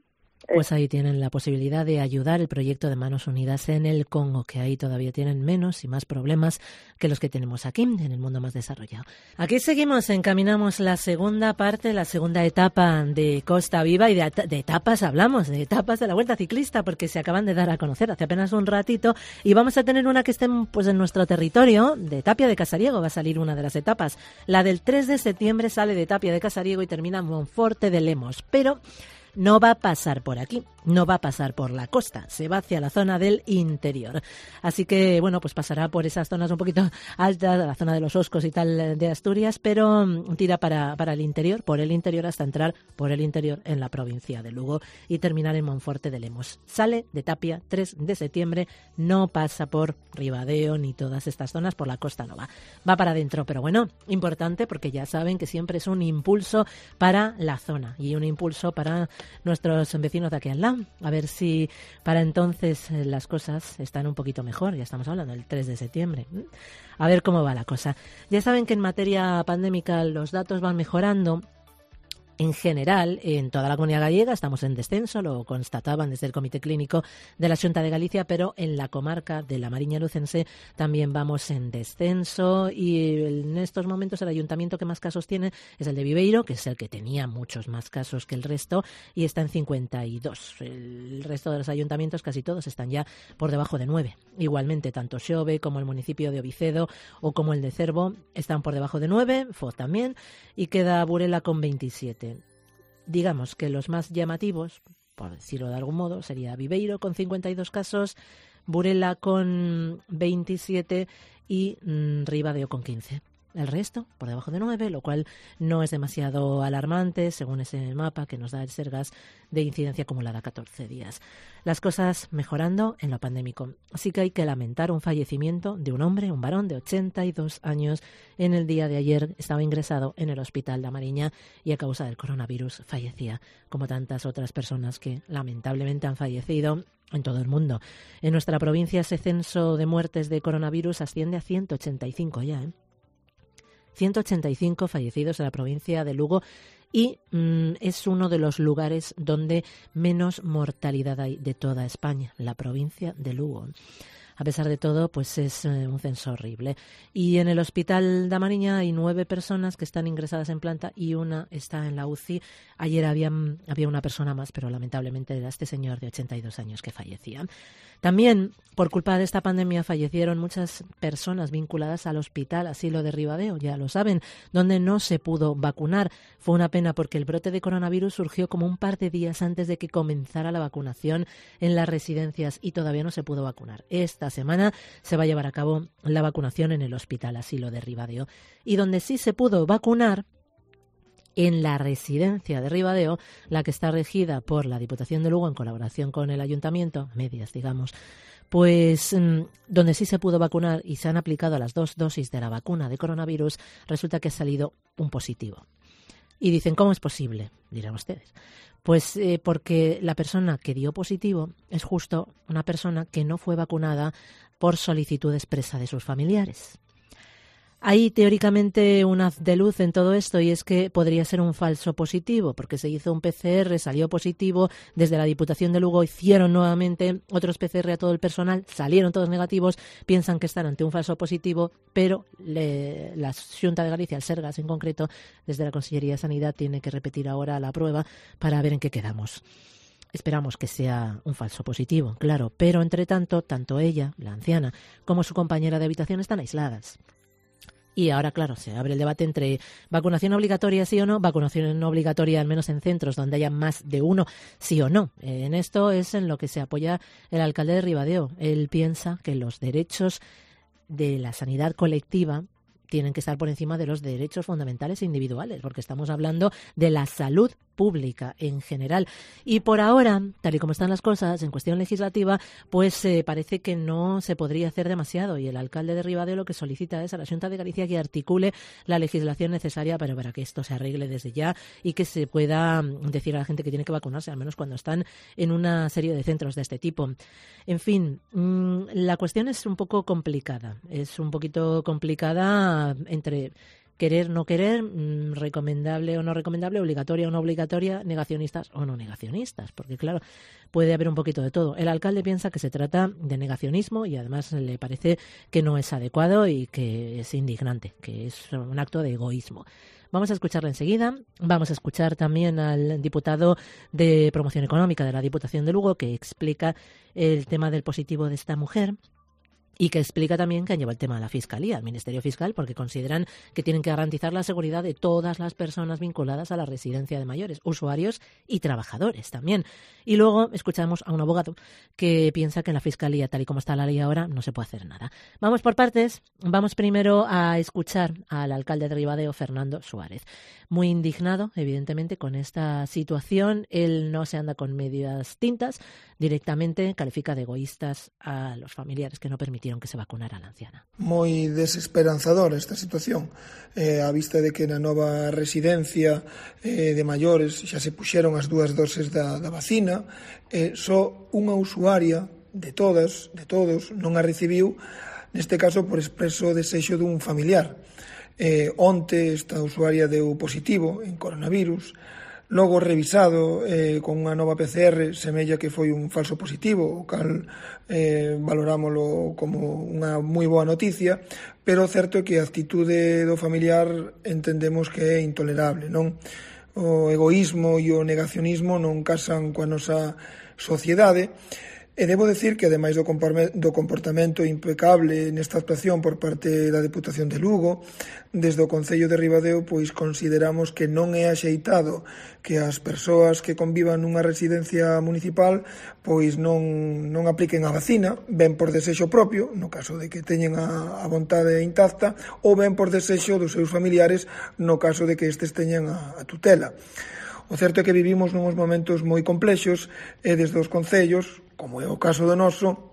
Pues ahí tienen la posibilidad de ayudar el proyecto de Manos Unidas en el Congo, que ahí todavía tienen menos y más problemas que los que tenemos aquí, en el mundo más desarrollado. Aquí seguimos, encaminamos la segunda parte, la segunda etapa de Costa Viva, y de, de etapas hablamos, de etapas de la Vuelta Ciclista, porque se acaban de dar a conocer hace apenas un ratito, y vamos a tener una que esté pues en nuestro territorio, de Tapia de Casariego va a salir una de las etapas. La del tres de septiembre sale de Tapia de Casariego y termina en Monforte de Lemos, pero no va a pasar por aquí, no va a pasar por la costa, se va hacia la zona del interior. Así que, bueno, pues pasará por esas zonas un poquito altas, la zona de los Oscos y tal de Asturias, pero tira para, para el interior, por el interior hasta entrar por el interior en la provincia de Lugo y terminar en Monforte de Lemos. Sale de Tapia tres de septiembre, no pasa por Ribadeo ni todas estas zonas, por la costa no va, va para adentro, pero bueno, importante porque ya saben que siempre es un impulso para la zona y un impulso para nuestros vecinos de aquí al lado. A ver si para entonces las cosas están un poquito mejor. Ya estamos hablando del tres de septiembre. A ver cómo va la cosa. Ya saben que en materia pandémica los datos van mejorando. En general, en toda la Comunidad Gallega estamos en descenso, lo constataban desde el Comité Clínico de la Xunta de Galicia, pero en la comarca de la Mariña Lucense también vamos en descenso y en estos momentos el ayuntamiento que más casos tiene es el de Viveiro, que es el que tenía muchos más casos que el resto y está en cincuenta y dos. El resto de los ayuntamientos, casi todos, están ya por debajo de nueve. Igualmente, tanto Xove como el municipio de Ovicedo o como el de Cervo están por debajo de nueve, Foz también, y queda Burela con veintisiete. Digamos que los más llamativos, por decirlo de algún modo, sería Viveiro con cincuenta y dos casos, Burela con veintisiete y mmm, Ribadeo con quince. El resto por debajo de nueve, lo cual no es demasiado alarmante según ese mapa que nos da el Sergas de incidencia acumulada catorce días. Las cosas mejorando en lo pandémico. Así que hay que lamentar un fallecimiento de un hombre, un varón de ochenta y dos años. En el día de ayer estaba ingresado en el hospital de Amariña y a causa del coronavirus fallecía, como tantas otras personas que lamentablemente han fallecido en todo el mundo. En nuestra provincia ese censo de muertes de coronavirus asciende a ciento ochenta y cinco ya, ¿eh? ciento ochenta y cinco fallecidos en la provincia de Lugo y mmm, es uno de los lugares donde menos mortalidad hay de toda España, la provincia de Lugo. A pesar de todo, pues es eh, un censo horrible. Y en el hospital de Amariña hay nueve personas que están ingresadas en planta y una está en la U C I. Ayer había, había una persona más, pero lamentablemente era este señor de ochenta y dos años que fallecía. También, por culpa de esta pandemia, fallecieron muchas personas vinculadas al hospital Asilo de Ribadeo, ya lo saben, donde no se pudo vacunar. Fue una pena porque el brote de coronavirus surgió como un par de días antes de que comenzara la vacunación en las residencias y todavía no se pudo vacunar. Esta semana se va a llevar a cabo la vacunación en el Hospital Asilo de Ribadeo. Y donde sí se pudo vacunar, en la residencia de Ribadeo, la que está regida por la Diputación de Lugo en colaboración con el Ayuntamiento, medias digamos, pues donde sí se pudo vacunar y se han aplicado las dos dosis de la vacuna de coronavirus, resulta que ha salido un positivo. Y dicen, ¿cómo es posible? Dirán ustedes. Pues eh, porque la persona que dio positivo es justo una persona que no fue vacunada por solicitud expresa de sus familiares. Hay teóricamente un haz de luz en todo esto y es que podría ser un falso positivo porque se hizo un P C R, salió positivo, desde la Diputación de Lugo hicieron nuevamente otros P C R a todo el personal, salieron todos negativos, piensan que están ante un falso positivo, pero le, la Xunta de Galicia, el Sergas en concreto, desde la Consellería de Sanidad tiene que repetir ahora la prueba para ver en qué quedamos. Esperamos que sea un falso positivo, claro, pero entre tanto, tanto ella, la anciana, como su compañera de habitación están aisladas. Y ahora, claro, se abre el debate entre vacunación obligatoria sí o no, vacunación no obligatoria al menos en centros donde haya más de uno sí o no. En esto es en lo que se apoya el alcalde de Ribadeo. Él piensa que los derechos de la sanidad colectiva tienen que estar por encima de los derechos fundamentales individuales, porque estamos hablando de la salud pública en general. Y por ahora, tal y como están las cosas en cuestión legislativa, pues eh, parece que no se podría hacer demasiado y el alcalde de Ribadeo lo que solicita es a la Xunta de Galicia que articule la legislación necesaria para, para que esto se arregle desde ya y que se pueda decir a la gente que tiene que vacunarse, al menos cuando están en una serie de centros de este tipo. En fin, mmm, la cuestión es un poco complicada, es un poquito complicada entre querer, no querer, mmm, recomendable o no recomendable, obligatoria o no obligatoria, negacionistas o no negacionistas, porque claro, puede haber un poquito de todo. El alcalde piensa que se trata de negacionismo y además le parece que no es adecuado y que es indignante, que es un acto de egoísmo. Vamos a escucharle enseguida. Vamos a escuchar también al diputado de Promoción Económica de la Diputación de Lugo, que explica el tema del positivo de esta mujer y que explica también que han llevado el tema a la Fiscalía, al Ministerio Fiscal, porque consideran que tienen que garantizar la seguridad de todas las personas vinculadas a la residencia de mayores, usuarios y trabajadores también. Y luego escuchamos a un abogado que piensa que en la Fiscalía, tal y como está la ley ahora, no se puede hacer nada. Vamos por partes. Vamos primero a escuchar al alcalde de Ribadeo, Fernando Suárez. Muy indignado, evidentemente, con esta situación. Él no se anda con medias tintas. Directamente califica de egoístas a los familiares que no permitieron que se vacunara a la anciana. Moi desesperanzadora esta situación, eh, a vista de que na nova residencia eh, de maiores xa se puxeron as dúas doses da, da vacina, eh, só unha usuaria de todas, de todos, non a recibiu, neste caso por expreso desexo dun familiar. Eh, onte esta usuaria deu positivo en coronavirus. Logo revisado eh, con unha nova P C R semella que foi un falso positivo, o cal eh, valorámolo como unha moi boa noticia, pero o certo é que a actitude do familiar entendemos que é intolerable, non? O egoísmo e o negacionismo non casan coa nosa sociedade. E debo decir que, ademais do comportamento impecable nesta actuación por parte da Deputación de Lugo, desde o Concello de Ribadeo, pois consideramos que non é axeitado que as persoas que convivan nunha residencia municipal pois non, non apliquen a vacina, ben por desexo propio, no caso de que teñen a, a vontade intacta, ou ben por desexo dos seus familiares, no caso de que estes teñan a, a tutela. O certo é que vivimos nuns momentos moi complexos e desde os concellos, como é o caso do noso,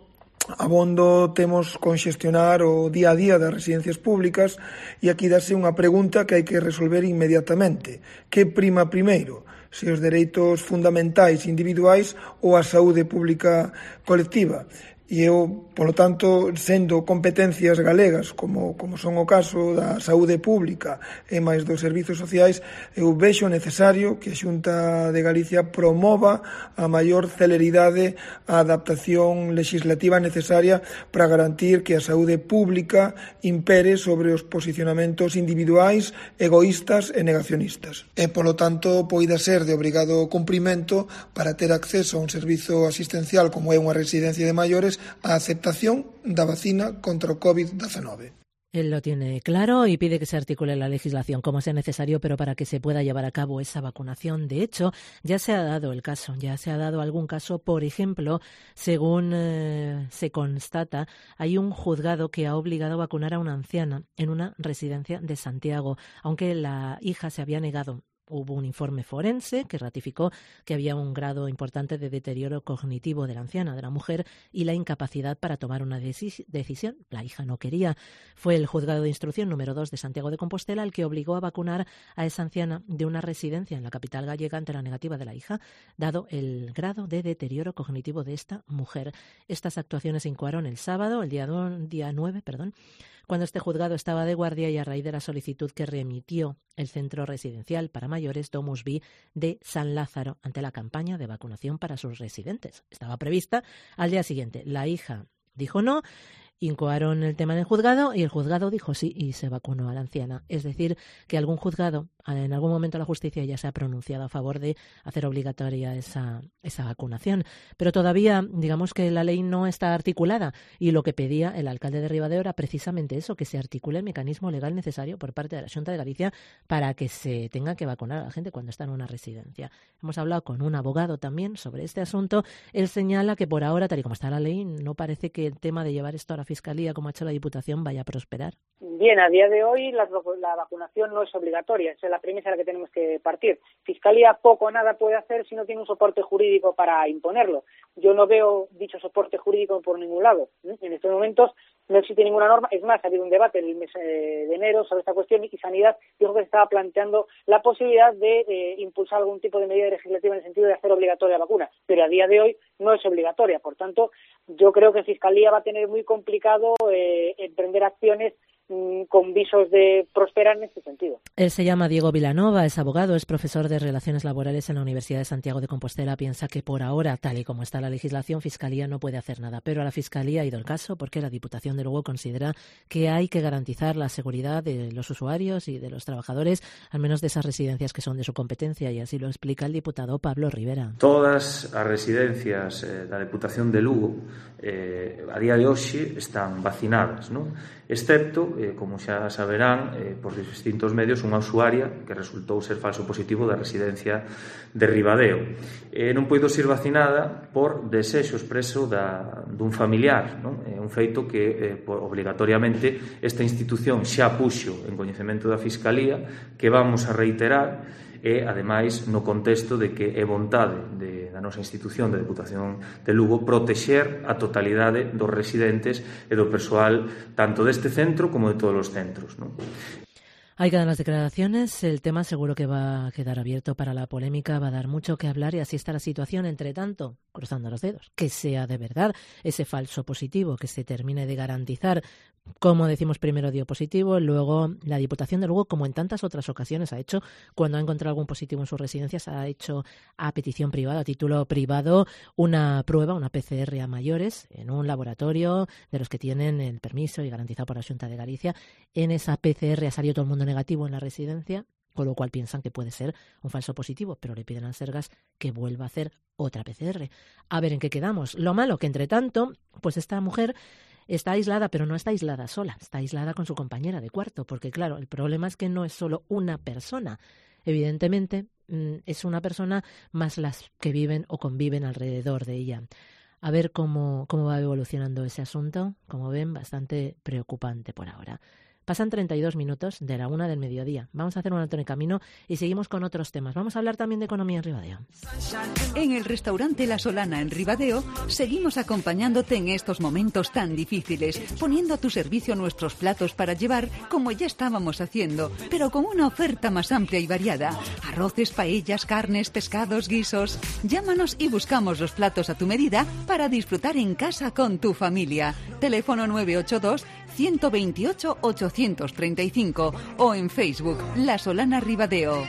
abondo temos con xestionar o día a día das residencias públicas e aquí dase unha pregunta que hai que resolver inmediatamente. Que prima primeiro? Se os dereitos fundamentais individuais ou a saúde pública colectiva? E eu, polo tanto, sendo competencias galegas, como, como son o caso da saúde pública e máis dos servizos sociais, eu vexo necesario que a Xunta de Galicia promova a maior celeridade a adaptación legislativa necesaria para garantir que a saúde pública impere sobre os posicionamentos individuais, egoístas e negacionistas. E, polo tanto, poida ser de obrigado cumprimento para ter acceso a un servizo asistencial como é unha residencia de maiores a aceptación da vacina contra o covid diecinueve. Él lo tiene claro y pide que se articule la legislación como sea necesario, pero para que se pueda llevar a cabo esa vacunación. De hecho, ya se ha dado el caso, ya se ha dado algún caso. Por ejemplo, según eh, se constata, hay un juzgado que ha obligado a vacunar a una anciana en una residencia de Santiago, aunque la hija se había negado. Hubo un informe forense que ratificó que había un grado importante de deterioro cognitivo de la anciana, de la mujer, y la incapacidad para tomar una decisión. La hija no quería. Fue el juzgado de instrucción número dos de Santiago de Compostela el que obligó a vacunar a esa anciana de una residencia en la capital gallega ante la negativa de la hija, dado el grado de deterioro cognitivo de esta mujer. Estas actuaciones se incoaron el sábado, el día, día nueve, perdón, cuando este juzgado estaba de guardia y a raíz de la solicitud que remitió el Centro Residencial para Mayores Domus Vi de San Lázaro ante la campaña de vacunación para sus residentes. Estaba prevista al día siguiente. La hija dijo no, incoaron el tema en el juzgado y el juzgado dijo sí y se vacunó a la anciana. Es decir, que algún juzgado, en algún momento la justicia ya se ha pronunciado a favor de hacer obligatoria esa, esa vacunación. Pero todavía, digamos que la ley no está articulada y lo que pedía el alcalde de Ribadeo era precisamente eso, que se articule el mecanismo legal necesario por parte de la Xunta de Galicia para que se tenga que vacunar a la gente cuando está en una residencia. Hemos hablado con un abogado también sobre este asunto. Él señala que por ahora, tal y como está la ley, no parece que el tema de llevar esto a la Fiscalía, como ha hecho la Diputación, vaya a prosperar. Bien, a día de hoy la, la vacunación no es obligatoria, esa es la premisa de la que tenemos que partir. Fiscalía poco o nada puede hacer si no tiene un soporte jurídico para imponerlo. Yo no veo dicho soporte jurídico por ningún lado. En estos momentos no existe ninguna norma. Es más, ha habido un debate en el mes de enero sobre esta cuestión y Sanidad dijo que se estaba planteando la posibilidad de eh, impulsar algún tipo de medida legislativa en el sentido de hacer obligatoria la vacuna, pero a día de hoy no es obligatoria. Por tanto, yo creo que Fiscalía va a tener muy complicado eh, emprender acciones con visos de prosperar en este sentido. Él se llama Diego Vilanova, es abogado, es profesor de Relaciones Laborales en la Universidad de Santiago de Compostela. Piensa que por ahora, tal y como está la legislación, Fiscalía no puede hacer nada. Pero a la Fiscalía ha ido el caso porque la Diputación de Lugo considera que hay que garantizar la seguridad de los usuarios y de los trabajadores, al menos de esas residencias que son de su competencia, y así lo explica el diputado Pablo Rivera. Todas as residencias eh, da Diputación de Lugo eh, a día de hoxe están vacinadas, non? Excepto, eh, como xa saberán, eh, por distintos medios, unha usuaria que resultou ser falso positivo da residencia de Ribadeo. Eh, non poido ser vacinada por desexo expreso da, dun familiar, non? É un feito que eh, por, obligatoriamente esta institución xa puxo en coñecemento da Fiscalía, que vamos a reiterar, e, ademais, no contexto de que é vontade de, da nosa institución, da Deputación de Lugo, protexer a totalidade dos residentes e do persoal tanto deste centro como de todos os centros, non? Ahí quedan las declaraciones. El tema seguro que va a quedar abierto para la polémica, va a dar mucho que hablar y así está la situación. Entre tanto, cruzando los dedos, que sea de verdad ese falso positivo, que se termine de garantizar. Como decimos, primero dio positivo, luego la Diputación de Lugo, como en tantas otras ocasiones ha hecho, cuando ha encontrado algún positivo en sus residencias, ha hecho a petición privada, a título privado, una prueba, una P C R a mayores, en un laboratorio de los que tienen el permiso y garantizado por la Xunta de Galicia. En esa P C R ha salido todo el mundo negativo en la residencia, con lo cual piensan que puede ser un falso positivo, pero le piden al Sergas que vuelva a hacer otra P C R. A ver en qué quedamos. Lo malo que, entre tanto, pues esta mujer está aislada, pero no está aislada sola, está aislada con su compañera de cuarto, porque claro, el problema es que no es solo una persona. Evidentemente, es una persona más las que viven o conviven alrededor de ella. A ver cómo, cómo va evolucionando ese asunto. Como ven, bastante preocupante por ahora. Pasan treinta y dos minutos de la una del mediodía. Vamos a hacer un alto en el camino y seguimos con otros temas. Vamos a hablar también de economía en Ribadeo. En el restaurante La Solana en Ribadeo seguimos acompañándote en estos momentos tan difíciles, poniendo a tu servicio nuestros platos para llevar como ya estábamos haciendo, pero con una oferta más amplia y variada. Arroces, paellas, carnes, pescados, guisos. Llámanos y buscamos los platos a tu medida para disfrutar en casa con tu familia. Teléfono nueve ocho dos, uno dos ocho, ochocientos treinta y cinco o en Facebook La Solana Ribadeo.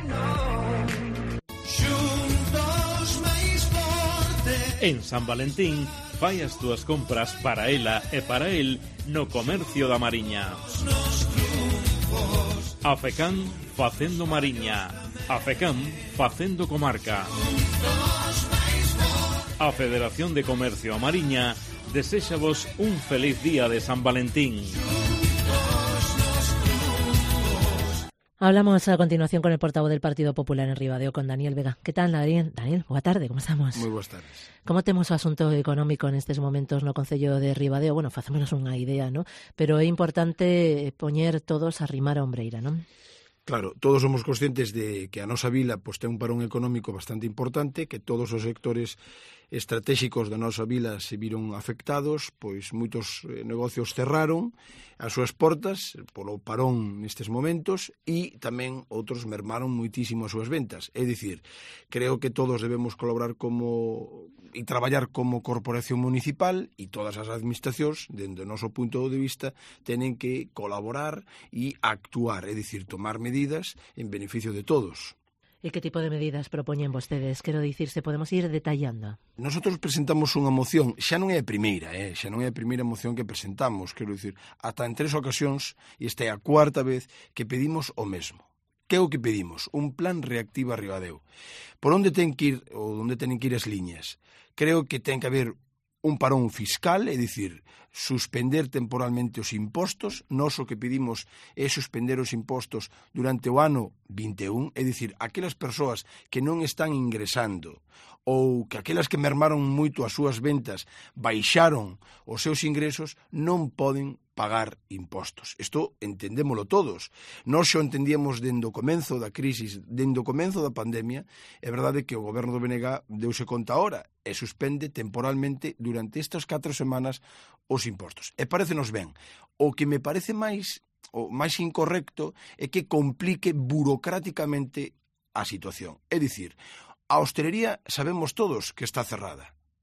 En San Valentín, fai as túas compras para ela e para el no comercio da Mariña. Afecán facendo Mariña. Afecán facendo comarca. A Federación de Comercio a Mariña deséxavos un feliz día de San Valentín. Hablamos a continuación con el portavoz del Partido Popular en Ribadeo, con Daniel Vega. ¿Qué tal, Daniel? Daniel, boa tarde, como estamos? Moi boas tardes. Como temos o asunto económico nestes momentos no Concello de Ribadeo? Bueno, facémonos unha idea, ¿no? Pero é importante poñer todos a rimar a ombreira, non? Claro, todos somos conscientes de que a nosa vila pois, ten un parón económico bastante importante, que todos os sectores estratégicos da nosa vila se viron afectados, pois moitos negocios cerraron as súas portas polo parón nestes momentos e tamén outros mermaron moitísimo as súas ventas. É dicir, creo que todos debemos colaborar como e traballar como corporación municipal e todas as administracións, dende o noso punto de vista, tenen que colaborar e actuar, é dicir, tomar medidas en beneficio de todos. E que tipo de medidas propoñen vostedes? Quero dicir, se podemos ir detallando. Nosotros presentamos unha moción, xa non é a primeira, eh? xa non é a primeira moción que presentamos, quero dicir, ata en tres ocasións, e esta é a cuarta vez, que pedimos o mesmo. Que é o que pedimos? Un plan reactivo a Ribadeo. Por onde ten que ir, ou onde tenen que ir as liñas? Creo que ten que haber un parón fiscal, é dicir, suspender temporalmente os impostos. Nós o que pedimos é suspender os impostos durante o ano vinte e un, é dicir, aquelas persoas que non están ingresando ou que aquelas que mermaron moito as súas ventas baixaron os seus ingresos non poden pagar impostos. Isto entendémolo todos. Nós xo entendíamos dende o comenzo da crisis, dende o comenzo da pandemia. É verdade que o goberno do B N G deuse conta ahora e suspende temporalmente durante estas catro semanas os impostos. E parecenos ben. O que me parece máis o máis incorrecto é que complique burocráticamente a situación. É dicir, a hostelería sabemos todos que está cerrada.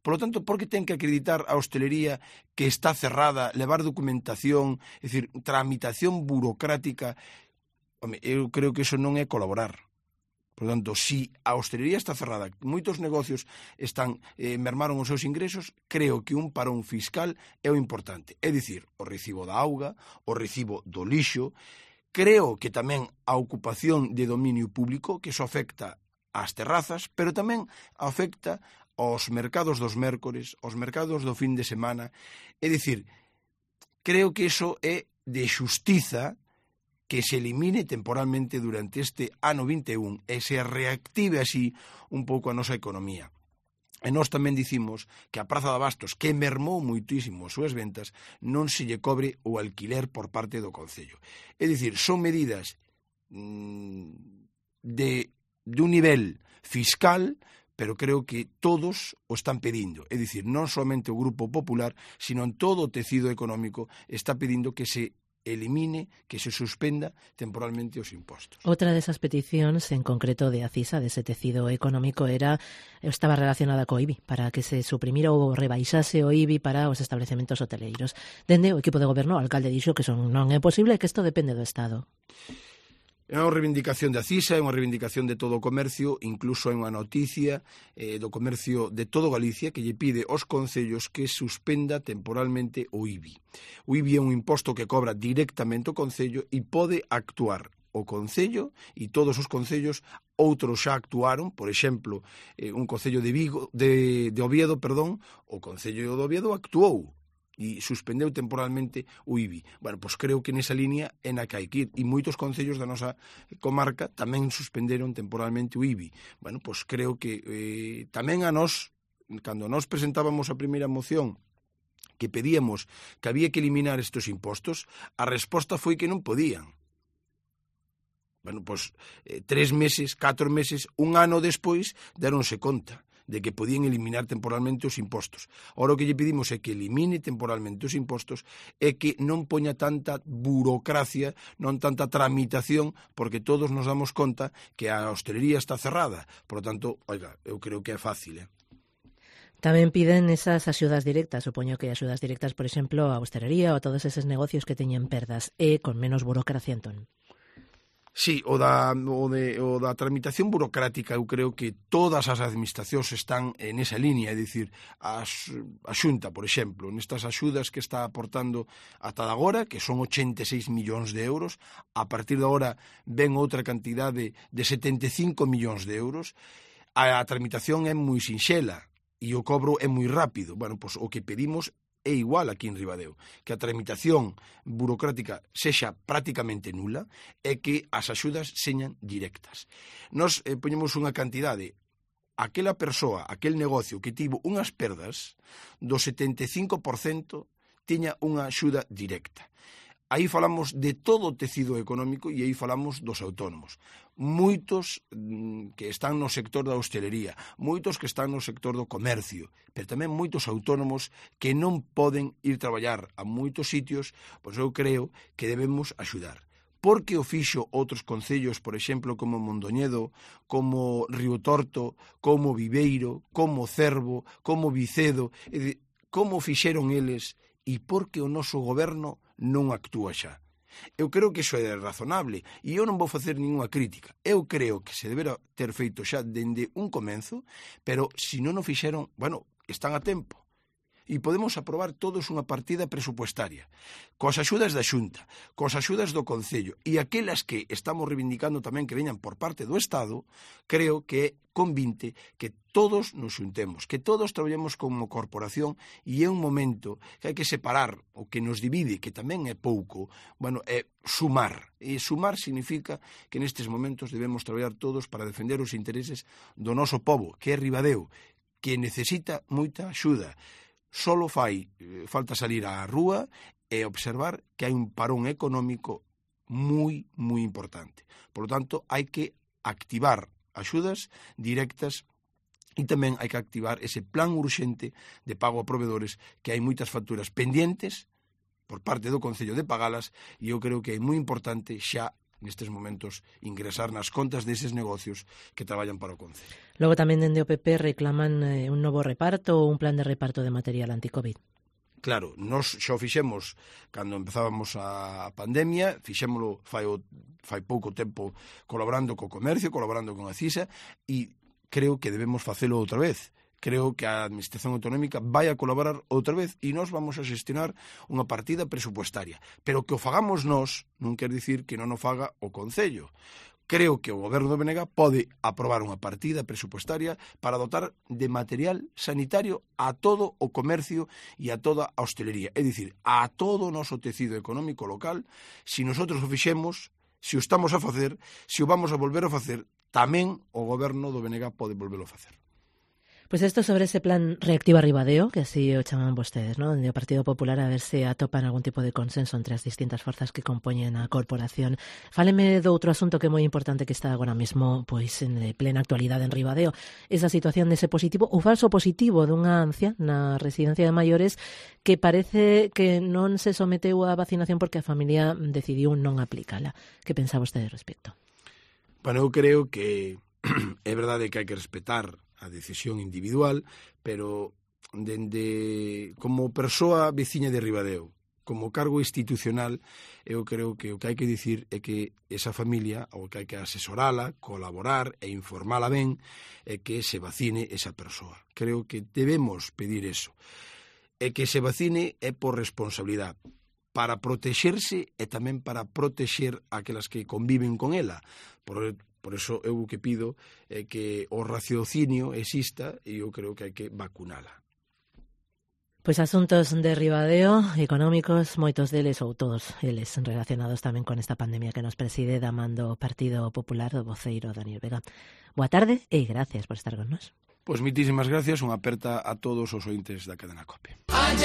Por lo tanto, por que ten que acreditar a hostelería que está cerrada, levar documentación, é dicir, tramitación burocrática? Home, eu creo que iso non é colaborar. Por lo tanto, si a hostelería está cerrada, moitos negocios están eh, mermaron os seus ingresos, creo que un parón fiscal é o importante. É dicir, o recibo da auga, o recibo do lixo. Creo que tamén a ocupación de dominio público, que iso afecta ás terrazas, pero tamén afecta aos mercados dos mércores, aos mercados do fin de semana. É dicir, creo que iso é de xustiza que se elimine temporalmente durante este ano vinte e un e se reactive así un pouco a nosa economía. E nós tamén dicimos que a Praza de Abastos, que mermou moitísimo as súas ventas, non se lle cobre o alquiler por parte do Concello. É dicir, son medidas mmm, de, de un nivel fiscal, pero creo que todos o están pedindo. É dicir, non somente o Grupo Popular, sino en todo o tecido económico está pedindo que se elimine, que se suspenda temporalmente os impostos. Outra desas peticións, en concreto de Acisa, dese tecido económico, era estaba relacionada co I B I, para que se suprimira ou rebaixase o I B I para os establecementos hoteleiros. Dende o equipo de goberno, o alcalde dixo que son non é posible, que isto depende do Estado. É unha reivindicación de Acisa, é unha reivindicación de todo o comercio, incluso é unha noticia eh, do comercio de todo Galicia que lle pide aos concellos que suspenda temporalmente o I B I. O I B I é un imposto que cobra directamente o concello e pode actuar o concello e todos os concellos. Outros xa actuaron, por exemplo, eh, un concello de Vigo, de, de Oviedo, perdón, o concello de Oviedo actuou e suspendeu temporalmente o I B I. Bueno, pois creo que nesa línea é na que hai que ir. E moitos concellos da nosa comarca tamén suspenderon temporalmente o I B I. Bueno, pois creo que eh, tamén a nós, cando nós presentábamos a primeira moción que pedíamos que había que eliminar estes impostos, a resposta foi que non podían. Bueno, pois eh, tres meses, catro meses, un ano despois, deronse conta de que podían eliminar temporalmente os impostos. Ora o que lle pedimos é que elimine temporalmente os impostos e que non poña tanta burocracia, non tanta tramitación, porque todos nos damos conta que a hostelería está cerrada. Por lo tanto, oiga, eu creo que é fácil, eh? Tamén piden esas axudas directas, supoño que axudas directas, por exemplo, a hostelería ou a todos eses negocios que teñen perdas e con menos burocracia, entón. Sí, o da, o, de, o da tramitación burocrática, eu creo que todas as administracións están en esa línea, é dicir, as, a Xunta, por exemplo, nestas axudas que está aportando ata agora, que son ochenta e seis millóns de euros, a partir de agora ven outra cantidade de setenta e cinco millóns de euros, a, a tramitación é moi sinxela e o cobro é moi rápido. Bueno, pois o que pedimos é igual aquí en Ribadeo, que a tramitación burocrática sexa prácticamente nula e que as axudas señan directas. Nos eh, poñemos unha cantidade, aquela persoa, aquel negocio que tivo unhas perdas, do setenta e cinco por cento tiña unha axuda directa. Aí falamos de todo o tecido económico e aí falamos dos autónomos. Moitos que están no sector da hostelería, moitos que están no sector do comercio, pero tamén moitos autónomos que non poden ir traballar a moitos sitios, pois eu creo que debemos axudar. Porque o fixo outros concellos, por exemplo, como Mondoñedo, como Río Torto, como Viveiro, como Cervo, como Vicedo, é dicir, como fixeron eles e porque o noso goberno non actúa xa. Eu creo que iso é razonable e eu non vou facer ninguna crítica. Eu creo que se debera ter feito xa dende un comenzo, pero se non o fixeron, bueno, están a tempo. E podemos aprobar todos unha partida presupuestaria, coas axudas da Xunta, coas axudas do Concello, e aquelas que estamos reivindicando tamén que veñan por parte do Estado, creo que é convinte que todos nos xuntemos, que todos traballemos como corporación, e é un momento que hai que separar o que nos divide, que tamén é pouco, bueno, é sumar. E sumar significa que nestes momentos debemos traballar todos para defender os intereses do noso pobo, que é Ribadeo, que necesita moita axuda. Solo fai falta salir á rúa e observar que hai un parón económico moi, moi importante. Por lo tanto, hai que activar axudas directas e tamén hai que activar ese plan urxente de pago a provedores, que hai moitas facturas pendientes por parte do Concello de pagalas, e eu creo que é moi importante xa nestes momentos, ingresar nas contas deses negocios que traballan para o Concello. Logo tamén dende o P P reclaman eh, un novo reparto ou un plan de reparto de material anti-COVID. Claro, nós xa o fixemos cando empezábamos a pandemia, fixémolo fai, o, fai pouco tempo colaborando co comercio, colaborando con a CISA, e creo que debemos facelo outra vez. Creo que a Administración Autonómica vai a colaborar outra vez e nós vamos a xestionar unha partida presupuestaria. Pero que o fagamos nós non quer dicir que non o faga o Concello. Creo que o Goberno do B N G pode aprobar unha partida presupuestaria para dotar de material sanitario a todo o comercio e a toda a hostelería. É dicir, a todo o noso tecido económico local. Se nosotros o fixemos, se o estamos a facer, se o vamos a volver a facer, tamén o Goberno do B N G pode volverlo a facer. Pois pues isto sobre ese plan Reactiva Ribadeo, que así o chaman vostedes, ¿no? Onde o Partido Popular a ver se atopan algún tipo de consenso entre as distintas forzas que compoñen a corporación. Fáleme do outro asunto que é moi importante que está agora mesmo pois en plena actualidade en Ribadeo, esa situación dese positivo ou falso positivo dunha ancia na residencia de maiores que parece que non se someteu á vacinación porque a familia decidiu non aplicala. Que pensa vostede ao respecto? Bueno, eu creo que é verdade que hai que respetar a decisión individual, pero dende como persoa veciña de Ribadeo, como cargo institucional, eu creo que o que hai que dicir é que esa familia, o que hai que asesorala, colaborar e informala ben, é que se vacine esa persoa. Creo que debemos pedir eso. E que se vacine é por responsabilidade, para protexerse e tamén para protexer aquelas que conviven con ela. Por Por eso eu o que pido é que o raciocinio exista e eu creo que hai que vacunala. Pois asuntos de Ribadeo, económicos, moitos deles ou todos eles relacionados tamén con esta pandemia que nos preside da man do Partido Popular do voceiro Daniel Vega. Boa tarde e gracias por estar con nós. Pois mitísimas gracias, unha aperta a todos os ointes da cadena COPE.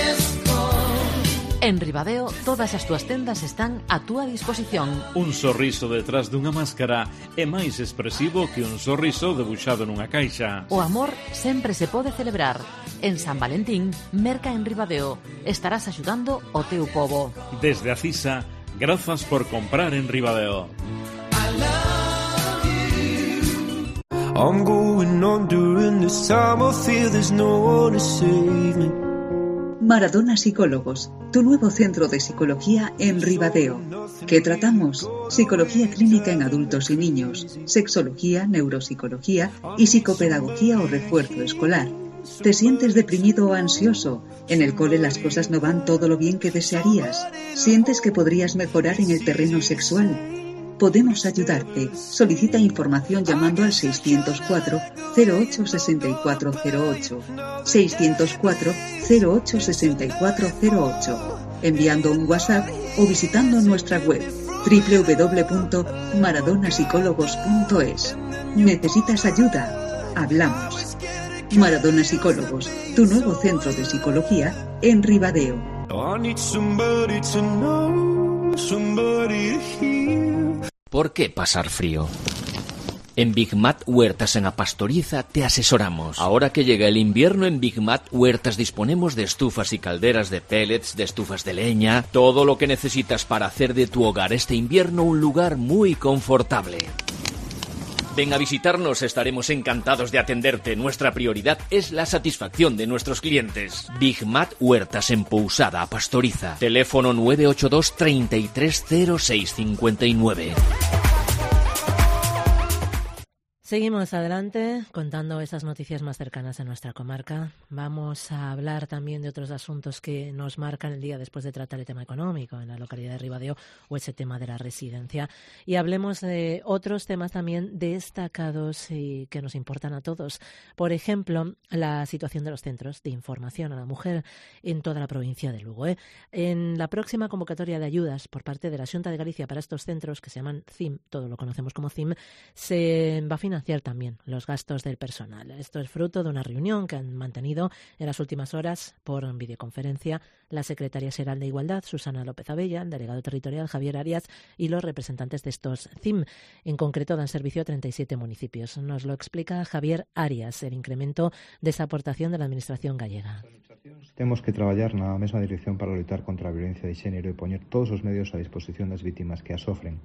En Ribadeo, todas as túas tendas están a túa disposición. Un sorriso detrás dunha máscara é máis expresivo que un sorriso debuxado nunha caixa. O amor sempre se pode celebrar. En San Valentín, merca en Ribadeo. Estarás axudando o teu pobo. Desde a CISA, grazas por comprar en Ribadeo. I'm going on during this time. I feel there's no one to save me. Maradona Psicólogos, tu nuevo centro de psicología en Ribadeo. ¿Qué tratamos? Psicología clínica en adultos y niños, sexología, neuropsicología y psicopedagogía o refuerzo escolar. ¿Te sientes deprimido o ansioso? ¿En el cole las cosas no van todo lo bien que desearías? ¿Sientes que podrías mejorar en el terreno sexual? Podemos ayudarte. Solicita información llamando al seiscientos cuatro cero ocho sesenta y cuatro cero ocho, seiscientos cuatro cero ocho sesenta y cuatro cero ocho, enviando un WhatsApp o visitando nuestra web doble u doble u doble u punto maradonapsicólogos punto es. ¿Necesitas ayuda? Hablamos. Maradona Psicólogos, tu nuevo centro de psicología en Ribadeo. ¿Por qué pasar frío? En Big Mat Huertas en A Pastoriza te asesoramos. Ahora que llega el invierno, en Big Mat Huertas disponemos de estufas y calderas de pellets, de estufas de leña, todo lo que necesitas para hacer de tu hogar este invierno un lugar muy confortable. Ven a visitarnos, estaremos encantados de atenderte. Nuestra prioridad es la satisfacción de nuestros clientes. Big Mat Huertas en Pousada, A Pastoriza. Teléfono nueve ocho dos, treinta y tres, cero seis cincuenta y nueve. Seguimos adelante contando esas noticias más cercanas en nuestra comarca. Vamos a hablar también de otros asuntos que nos marcan el día después de tratar el tema económico en la localidad de Ribadeo o ese tema de la residencia. Y hablemos de otros temas también destacados y que nos importan a todos. Por ejemplo, la situación de los centros de información a la mujer en toda la provincia de Lugo. ¿eh? En la próxima convocatoria de ayudas por parte de la Xunta de Galicia para estos centros, que se llaman C I M, todo lo conocemos como C I M, se va a financiar también los gastos del personal. Esto es fruto de una reunión que han mantenido en las últimas horas por videoconferencia la secretaria xeral de Igualdad, Susana López Abella, el delegado territorial Javier Arias y los representantes de estos C I M. En concreto dan servicio a treinta y siete municipios. Nos lo explica Javier Arias, el incremento de esa aportación de la Administración gallega. Temos que traballar na mesma dirección para lutar contra a violencia de xénero e poñer todos os medios a disposición das vítimas que a sofren,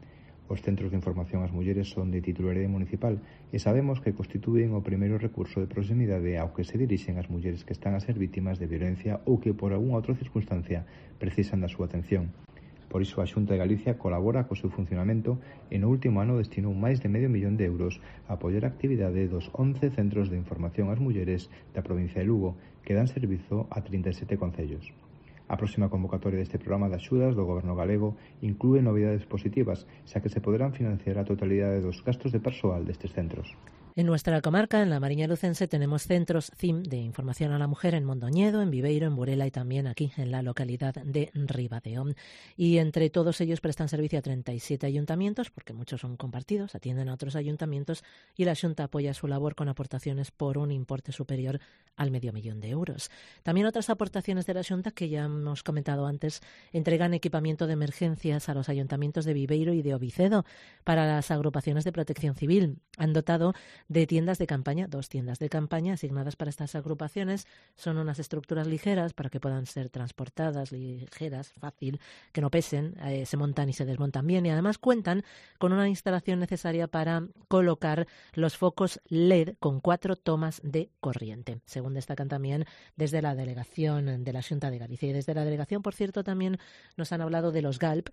Os centros de información ás mulleres son de titularidade municipal e sabemos que constitúen o primeiro recurso de proximidade ao que se dirixen as mulleres que están a ser vítimas de violencia ou que por algunha outra circunstancia precisan da súa atención. Por iso a Xunta de Galicia colabora co seu funcionamento e no último ano destinou máis de medio millón de euros a apoiar a actividade dos once centros de información ás mulleres da provincia de Lugo que dan servizo a trinta e sete concellos. A próxima convocatoria deste programa de axudas do Goberno galego inclúe novidades positivas, xa que se poderán financiar a totalidade dos gastos de persoal destes centros. En nuestra comarca, en la Mariña Lucense, tenemos centros C I M de información a la mujer en Mondoñedo, en Viveiro, en Burela y también aquí en la localidad de Ribadeo. Y entre todos ellos prestan servicio a treinta y siete ayuntamientos, porque muchos son compartidos, atienden a otros ayuntamientos y la Xunta apoya su labor con aportaciones por un importe superior al medio millón de euros. También otras aportaciones de la Xunta, que ya hemos comentado antes, entregan equipamiento de emergencias a los ayuntamientos de Viveiro y de Ovicedo para las agrupaciones de protección civil. Han dotado de tiendas de campaña, dos tiendas de campaña asignadas para estas agrupaciones. Son unas estructuras ligeras para que puedan ser transportadas, ligeras, fácil, que no pesen, eh, se montan y se desmontan bien y además cuentan con una instalación necesaria para colocar los focos L E D con cuatro tomas de corriente, según destacan también desde la delegación de la Xunta de Galicia. Y desde la delegación, por cierto, también nos han hablado de los G A L P,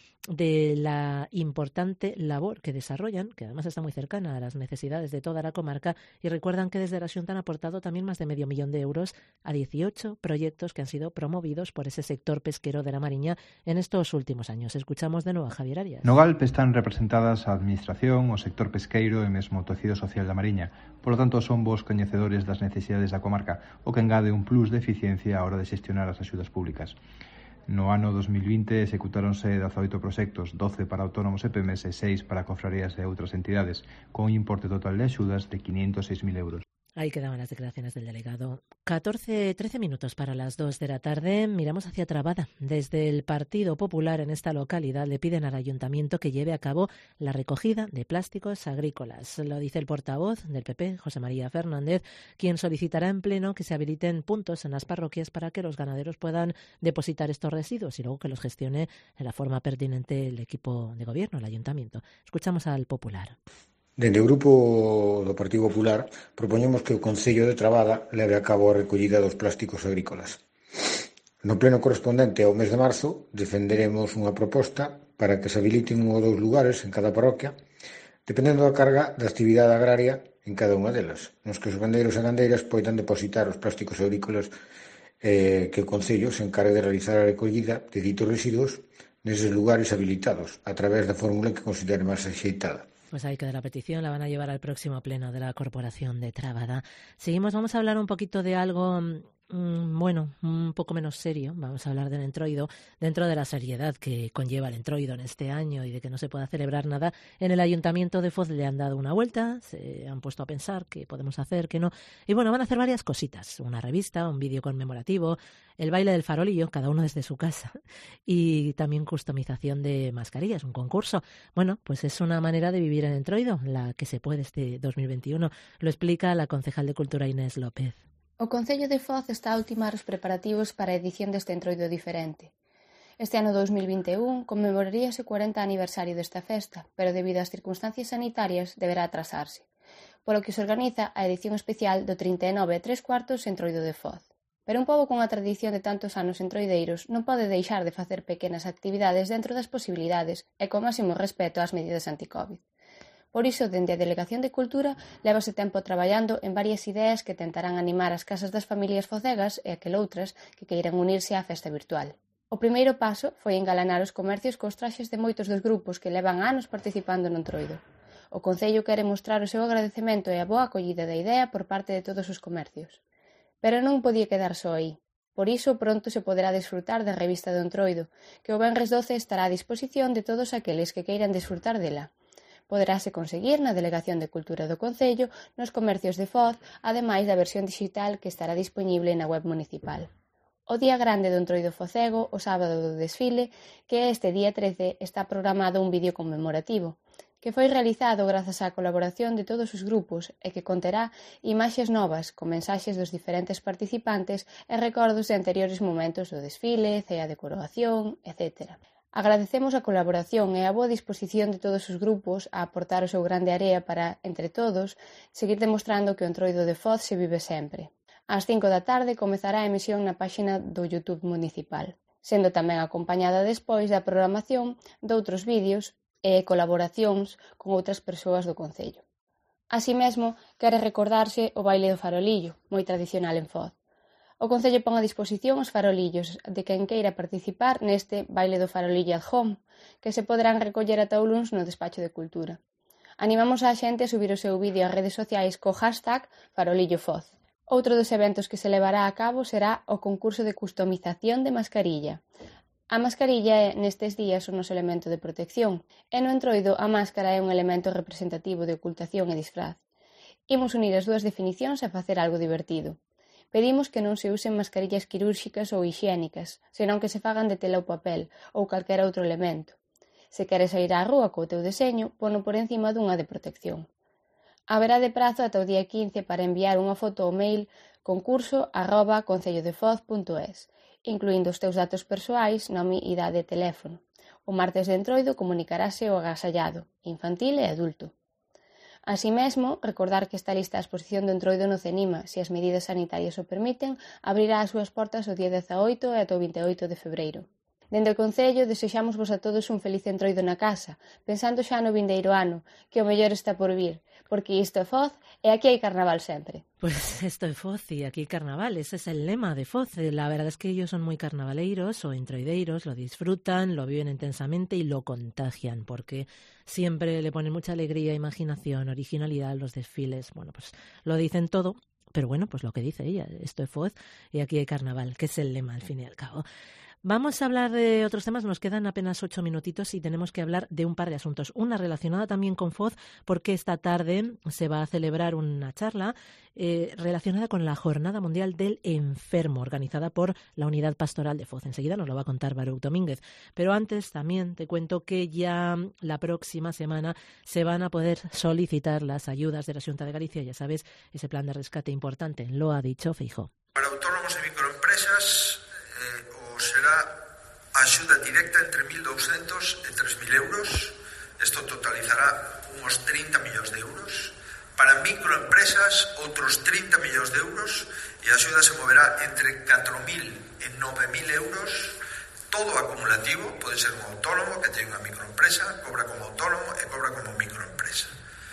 de la importante labor que desarrollan, que además está muy cercana a las necesidades de toda la comarca, y recuerdan que desde la Xunta han aportado también más de medio millón de euros a dieciocho proyectos que han sido promovidos por ese sector pesquero de la Mariña en estos últimos años. Escuchamos de nuevo a Javier Arias. No G A L P están representadas a Administración, o sector pesqueiro e mesmo o tecido social da Mariña. Por lo tanto, son vos coñecedores das necesidades da comarca, o que engade un plus de eficiencia a hora de xestionar as axudas públicas. No ano dos mil vinte executáronse dezaoito proxectos, doce para autónomos e pymes e seis para cofrarías e outras entidades, con un importe total de axudas de quinientos seis mil euros. Ahí quedaban las declaraciones del delegado. catorce, trece minutos para las dos de la tarde. Miramos hacia Trabada. Desde el Partido Popular en esta localidad le piden al ayuntamiento que lleve a cabo la recogida de plásticos agrícolas. Lo dice el portavoz del P P, José María Fernández, quien solicitará en pleno que se habiliten puntos en las parroquias para que los ganaderos puedan depositar estos residuos y luego que los gestione de la forma pertinente el equipo de gobierno, el ayuntamiento. Escuchamos al Popular. Dende o Grupo do Partido Popular propoñemos que o Concello de Trabada leve a cabo a recollida dos plásticos agrícolas. No pleno correspondente ao mes de marzo defenderemos unha proposta para que se habiliten un ou dous lugares en cada parroquia, dependendo da carga da actividade agraria en cada unha delas, nos que os gandeiros e gandeiras poidan depositar os plásticos agrícolas eh, que o Concello se encargue de realizar a recollida de ditos residuos neses lugares habilitados, a través da fórmula que considere máis axeitada. Pues ahí queda la petición, la van a llevar al próximo pleno de la Corporación de Trabada. Seguimos, vamos a hablar un poquito de algo, mmm, bueno, un poco menos serio. Vamos a hablar del entroido, dentro de la seriedad que conlleva el entroido en este año y de que no se pueda celebrar nada. En el Ayuntamiento de Foz le han dado una vuelta, se han puesto a pensar qué podemos hacer, qué no. Y bueno, van a hacer varias cositas, una revista, un vídeo conmemorativo, el baile del farolillo, cada uno desde su casa, y también customización de mascarillas, un concurso. Bueno, pues es una manera de vivir en entroido, la que se puede este dos mil veintiuno. Lo explica la concejal de Cultura Inés López. O Concello de Foz está a ultimar os preparativos para a edición deste entroido diferente. Este ano dos mil vinte e un conmemoraríase o cuarenta aniversario desta festa, pero debido ás circunstancias sanitarias deberá atrasarse, polo que se organiza a edición especial do trinta e nove e tres cuartos entroido de Foz. Pero un pobo con a tradición de tantos anos entroideiros non pode deixar de facer pequenas actividades dentro das posibilidades e con máximo respeto ás medidas anti-Covid. Por iso, dende a Delegación de Cultura, levase tempo traballando en varias ideas que tentarán animar as casas das familias focegas e aqueloutras que queiran unirse á festa virtual. O primeiro paso foi engalanar os comercios cos traxes de moitos dos grupos que levan anos participando no entroido. O Concello quere mostrar o seu agradecemento e a boa acollida da idea por parte de todos os comercios. Pero non podía quedar só aí. Por iso, pronto se poderá desfrutar da revista do entroido, que o venres doce estará a disposición de todos aqueles que queiran desfrutar dela. Poderase conseguir na Delegación de Cultura do Concello, nos comercios de Foz, ademais da versión digital que estará disponible na web municipal. O día grande do entroido focego, o sábado do desfile, que este día trece está programado un vídeo conmemorativo, que foi realizado grazas á colaboración de todos os grupos e que conterá imaxes novas con mensaxes dos diferentes participantes e recordos de anteriores momentos do desfile, cea de coroación, etcétera. Agradecemos a colaboración e a boa disposición de todos os grupos a aportar o seu grande area para, entre todos, seguir demostrando que o Entroido de Foz se vive sempre. Ás cinco da tarde comezará a emisión na páxina do YouTube municipal, sendo tamén acompañada despois da programación doutros vídeos e colaboracións con outras persoas do concello. Así mesmo, quere recordarse o baile do farolillo, moi tradicional en Foz. O Concello pon a disposición os farolillos de quen queira participar neste baile do farolillo at home, que se poderán recoller ata o luns no Despacho de Cultura. Animamos a xente a subir o seu vídeo ás redes sociais co hashtag farolillofoz. Outro dos eventos que se levará a cabo será o concurso de customización de mascarilla. A mascarilla é, nestes días, o noso elemento de protección, e no Entroido a máscara é un elemento representativo de ocultación e disfraz. Imos unir as dúas definicións a facer algo divertido. Pedimos que non se usen mascarillas quirúrxicas ou hixiénicas, senón que se fagan de tela ou papel, ou calquera outro elemento. Se queres sair á rúa co teu deseño, pono por encima dunha de protección. Haberá de prazo ata o día quince para enviar unha foto ao mail concurso arroba concellodefoz punto es, incluindo os teus datos persoais, nome, idade e teléfono. O martes de Entroido comunicarase o agasallado, infantil e adulto. Así mesmo, recordar que está lista a exposición do Entroido no CENIMA, se as medidas sanitarias o permiten, abrirá as súas portas o día dezaoito e ata o vinte e oito de febreiro. Dende o Concello, desexamos vos a todos un feliz Entroido na casa, pensando xa no vindeiro ano, que o mellor está por vir, porque isto é Foz e aquí hai carnaval sempre. Pues esto es Foz y aquí carnaval, ese es el lema de Foz. La verdad es que ellos son muy carnavaleiros o entroideiros, lo disfrutan, lo viven intensamente y lo contagian, porque siempre le ponen mucha alegría, imaginación, originalidad a los desfiles. Bueno, pues lo dicen todo, pero bueno, pues lo que dice ella, esto es Foz y aquí hay carnaval, que es el lema al fin y al cabo. Vamos a hablar de otros temas, nos quedan apenas ocho minutitos y tenemos que hablar de un par de asuntos. Una relacionada también con Foz, porque esta tarde se va a celebrar una charla eh, relacionada con la Jornada Mundial del Enfermo, organizada por la Unidad Pastoral de Foz. Enseguida nos lo va a contar Baruch Domínguez. Pero antes también te cuento que ya la próxima semana se van a poder solicitar las ayudas de la Xunta de Galicia, ya sabes, ese plan de rescate importante, lo ha dicho Feijóo. Para autónomos e microempresas será axuda directa entre mil doscientos e tres mil euros. Isto totalizará unos trinta millóns de euros. Para microempresas, outros trinta millóns de euros. E a axuda se moverá entre catro mil e nove mil euros. Todo acumulativo, pode ser un autónomo que ten unha microempresa, cobra como autónomo e cobra como microempresa.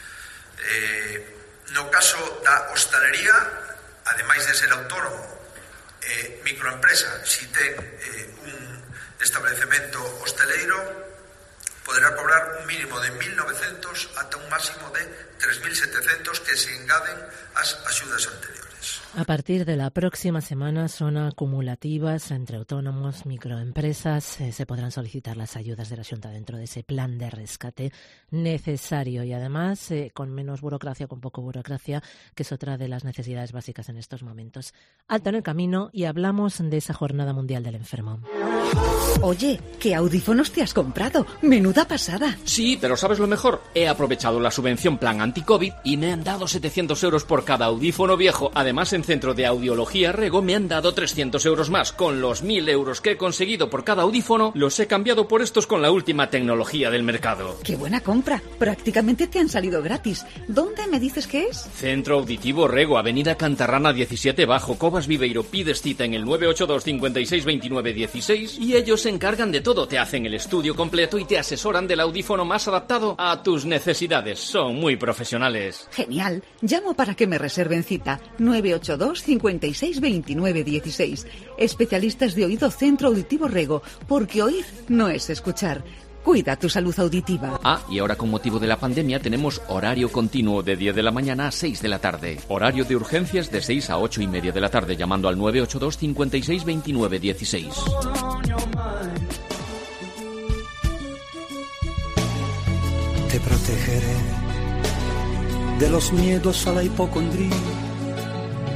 Eh, no caso da hostalería, ademais de ser autónomo, Eh, microempresa, si ten eh, un establecemento hosteleiro, poderá cobrar un mínimo de mil novecientos ata un máximo de tres mil setecientos que se engaden ás axudas anteriores. A partir de la próxima semana son acumulativas entre autónomos, microempresas, eh, se podrán solicitar las ayudas de la Xunta dentro de ese plan de rescate necesario y además eh, con menos burocracia, con poco burocracia, que es otra de las necesidades básicas en estos momentos. Alto en el camino y hablamos de esa Jornada Mundial del Enfermo. Oye, ¿qué audífonos te has comprado? Menuda pasada. Sí, pero ¿sabes lo mejor? He aprovechado la subvención Plan Anti-COVID y me han dado setecientos euros por cada audífono viejo. Además, en Centro de Audiología Rego me han dado trescientos euros más. Con los mil euros que he conseguido por cada audífono, los he cambiado por estos con la última tecnología del mercado. ¡Qué buena compra! Prácticamente te han salido gratis. ¿Dónde me dices que es? Centro Auditivo Rego, Avenida Cantarrana diecisiete Bajo, Cobas Viveiro. Pides cita en el nueve ocho dos, cinco seis, dos nueve uno seis y ellos se encargan de todo. Te hacen el estudio completo y te asesoran del audífono más adaptado a tus necesidades. Son muy profesionales. Genial. Llamo para que me reserven cita. nueve ocho dos, cinco seis, dos nueve uno seis. Especialistas de oído Centro Auditivo Rego, porque oír no es escuchar. Cuida tu salud auditiva. Ah, y ahora con motivo de la pandemia tenemos horario continuo de diez de la mañana a seis de la tarde. Horario de urgencias de seis a ocho y media de la tarde llamando al nueve ocho dos, cinco seis, dos nueve uno seis. Te protegeré de los miedos a la hipocondría.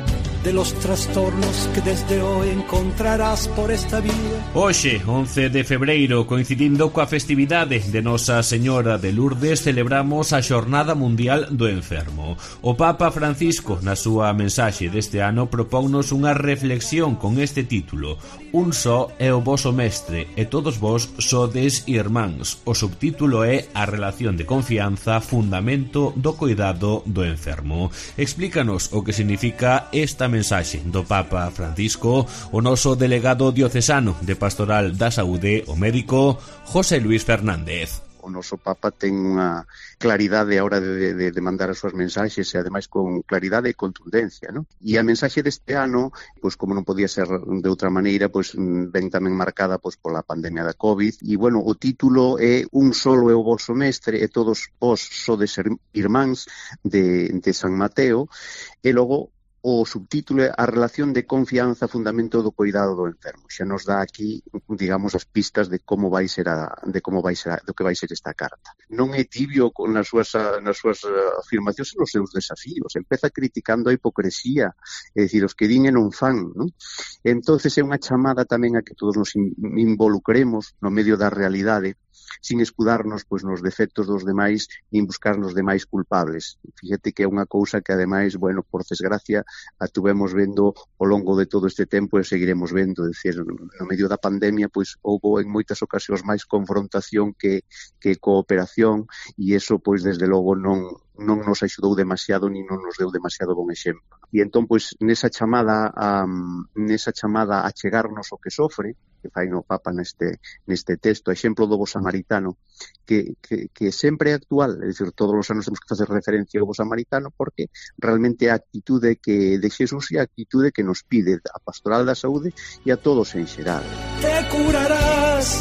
de los trastornos que desde hoy encontrarás por esta vida. Hoxe, once de febreiro, coincidindo coa festividade de Nosa Señora de Lourdes, celebramos a Xornada Mundial do Enfermo. O Papa Francisco, na súa mensaxe deste ano, propónnos unha reflexión con este título: Un só é o voso mestre, e todos vós sodes irmáns. O subtítulo é A relación de confianza, fundamento do cuidado do enfermo. Explícanos o que significa esta mensaxe do Papa Francisco o noso delegado diocesano de Pastoral da Saúde, o médico José Luis Fernández. O noso Papa ten unha claridade a hora de, de, de mandar as súas mensaxes e ademais con claridade e contundencia, ¿no? E a mensaxe deste ano, pois como non podía ser de outra maneira, pois ven tamén marcada pois pola pandemia da COVID e, bueno, o título é Un solo é o voso mestre e todos vós sodes irmáns de, de San Mateo, e logo o subtítulo é A relación de confianza, fundamento do cuidado do enfermo. Xa nos dá aquí, digamos, as pistas de como vai ser a, de como vai ser a, do que vai ser esta carta. Non é tibio con nas súas nas súas afirmacións e nos seus desafíos. Empeza criticando a hipocresía, é dicir, os que din e non fan, non? Entonces é unha chamada tamén a que todos nos involucremos no medio da realidade, sin escudarnos pois nos defectos dos demais nin buscar nos demais culpables. Fíjate que é unha cousa que ademais, bueno, por desgracia, a tuvemos vendo ao longo de todo este tempo e seguiremos vendo, é dicir, no medio da pandemia pois houbo en moitas ocasións máis confrontación que, que cooperación e iso pois desde logo non non nos axudou demasiado ni non nos deu demasiado bon exemplo. E entón, pois, nesa chamada a, nesa chamada a chegarnos o que sofre, que fai no Papa neste, neste texto, exemplo do bo samaritano, que, que, que sempre é actual, é dicir, todos os anos temos que facer referencia ao bo samaritano porque realmente a actitude que de Xesús e a actitude que nos pide a Pastoral da Saúde e a todos en xeral. Te curarás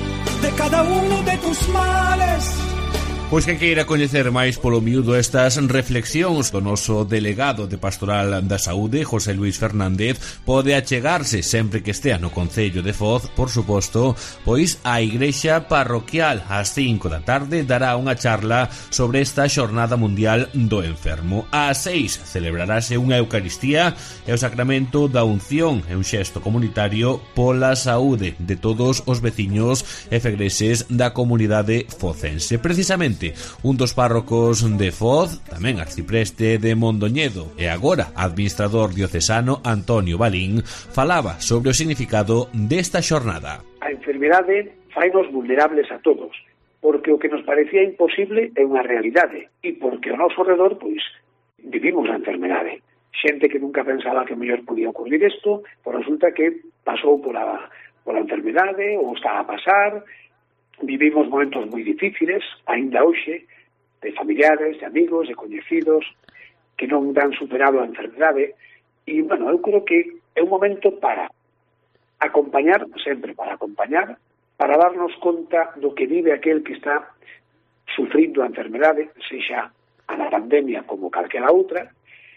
de cada uno de tus males. Pois que queira coñecer máis polo miúdo estas reflexións do noso delegado de Pastoral da Saúde, José Luis Fernández, pode achegarse sempre que estea no Concello de Foz, por suposto, pois a Igrexa Parroquial ás cinco da tarde dará unha charla sobre esta Xornada Mundial do Enfermo. Ás seis celebrarase unha Eucaristía e o Sacramento da Unción e un xesto comunitario pola saúde de todos os veciños e fegreses da comunidade focense. Precisamente un dos párrocos de Foz, tamén arcipreste de Mondoñedo e agora administrador diocesano, Antonio Balín, falaba sobre o significado desta xornada. A enfermidade fainos vulnerables a todos, porque o que nos parecía imposible é unha realidade e porque ao noso redor, pois, vivimos a enfermedade. Xente que nunca pensaba que mellor podía ocurrir isto, pois resulta que pasou pola, pola enfermedade ou está a pasar. Vivimos momentos moi difíciles, aínda hoxe, de familiares, de amigos, de coñecidos, que non dan superado a enfermedade. E, bueno, eu creo que é un momento para acompañar, sempre para acompañar, para darnos conta do que vive aquel que está sufrindo a enfermedade, sexa a na pandemia como calquera outra,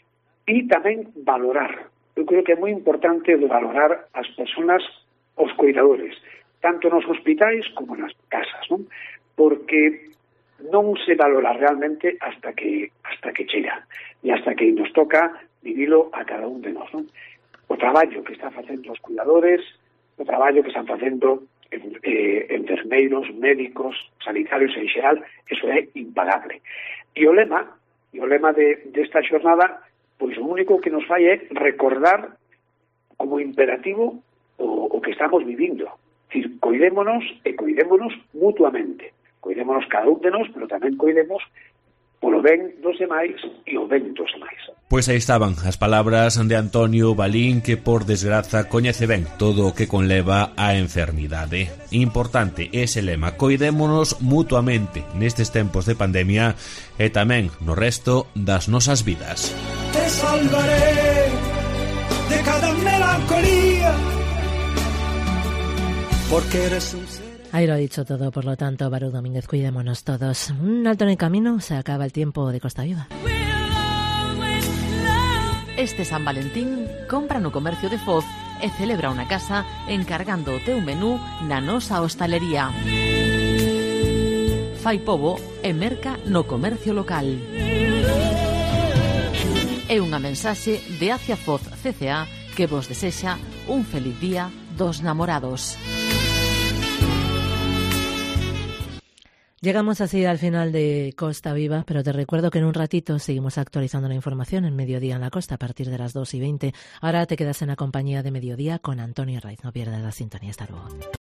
e tamén valorar. Eu creo que é moi importante de valorar as persoas, os cuidadores, tanto nos hospitais como nas casas, non? Porque non se valora realmente hasta que hasta que chega e hasta que nos toca vivilo a cada un de nós, non? O traballo que están facendo os cuidadores, o traballo que están facendo eh, enfermeiros, médicos, sanitarios en xeral, eso é impagable. E o lema, e o lema de, desta xornada, pois o único que nos fai é recordar como imperativo o, o que estamos vivindo. É dicir, coidémonos e coidémonos mutuamente. Coidémonos cada un de nós, pero tamén coidemos polo ben dos demais e o ben dos demais. Pois aí estaban as palabras de Antonio Balín, que por desgraza coñece ben todo o que conleva a enfermidade. Importante ese lema, coidémonos mutuamente nestes tempos de pandemia e tamén no resto das nosas vidas. Te salvaré de cada melancolía, porque eres un ser. Ahí lo ha dicho todo, por lo tanto, Barú Domínguez, cuidémonos todos. Un alto en el camino, se acaba el tiempo de Costa Viva. Este San Valentín, compra no comercio de Foz e celebra unha casa encargando o teu menú na nosa hostalería. Fai pobo e merca no comercio local. é unha mensaxe de Aciafoz C C A que vos desexa un feliz día dos namorados. Llegamos así al final de Costa Viva, pero te recuerdo que en un ratito seguimos actualizando la información en Mediodía en la Costa a partir de las dos y veinte. Ahora te quedas en la compañía de Mediodía con Antonio Raiz. No pierdas la sintonía. Hasta luego.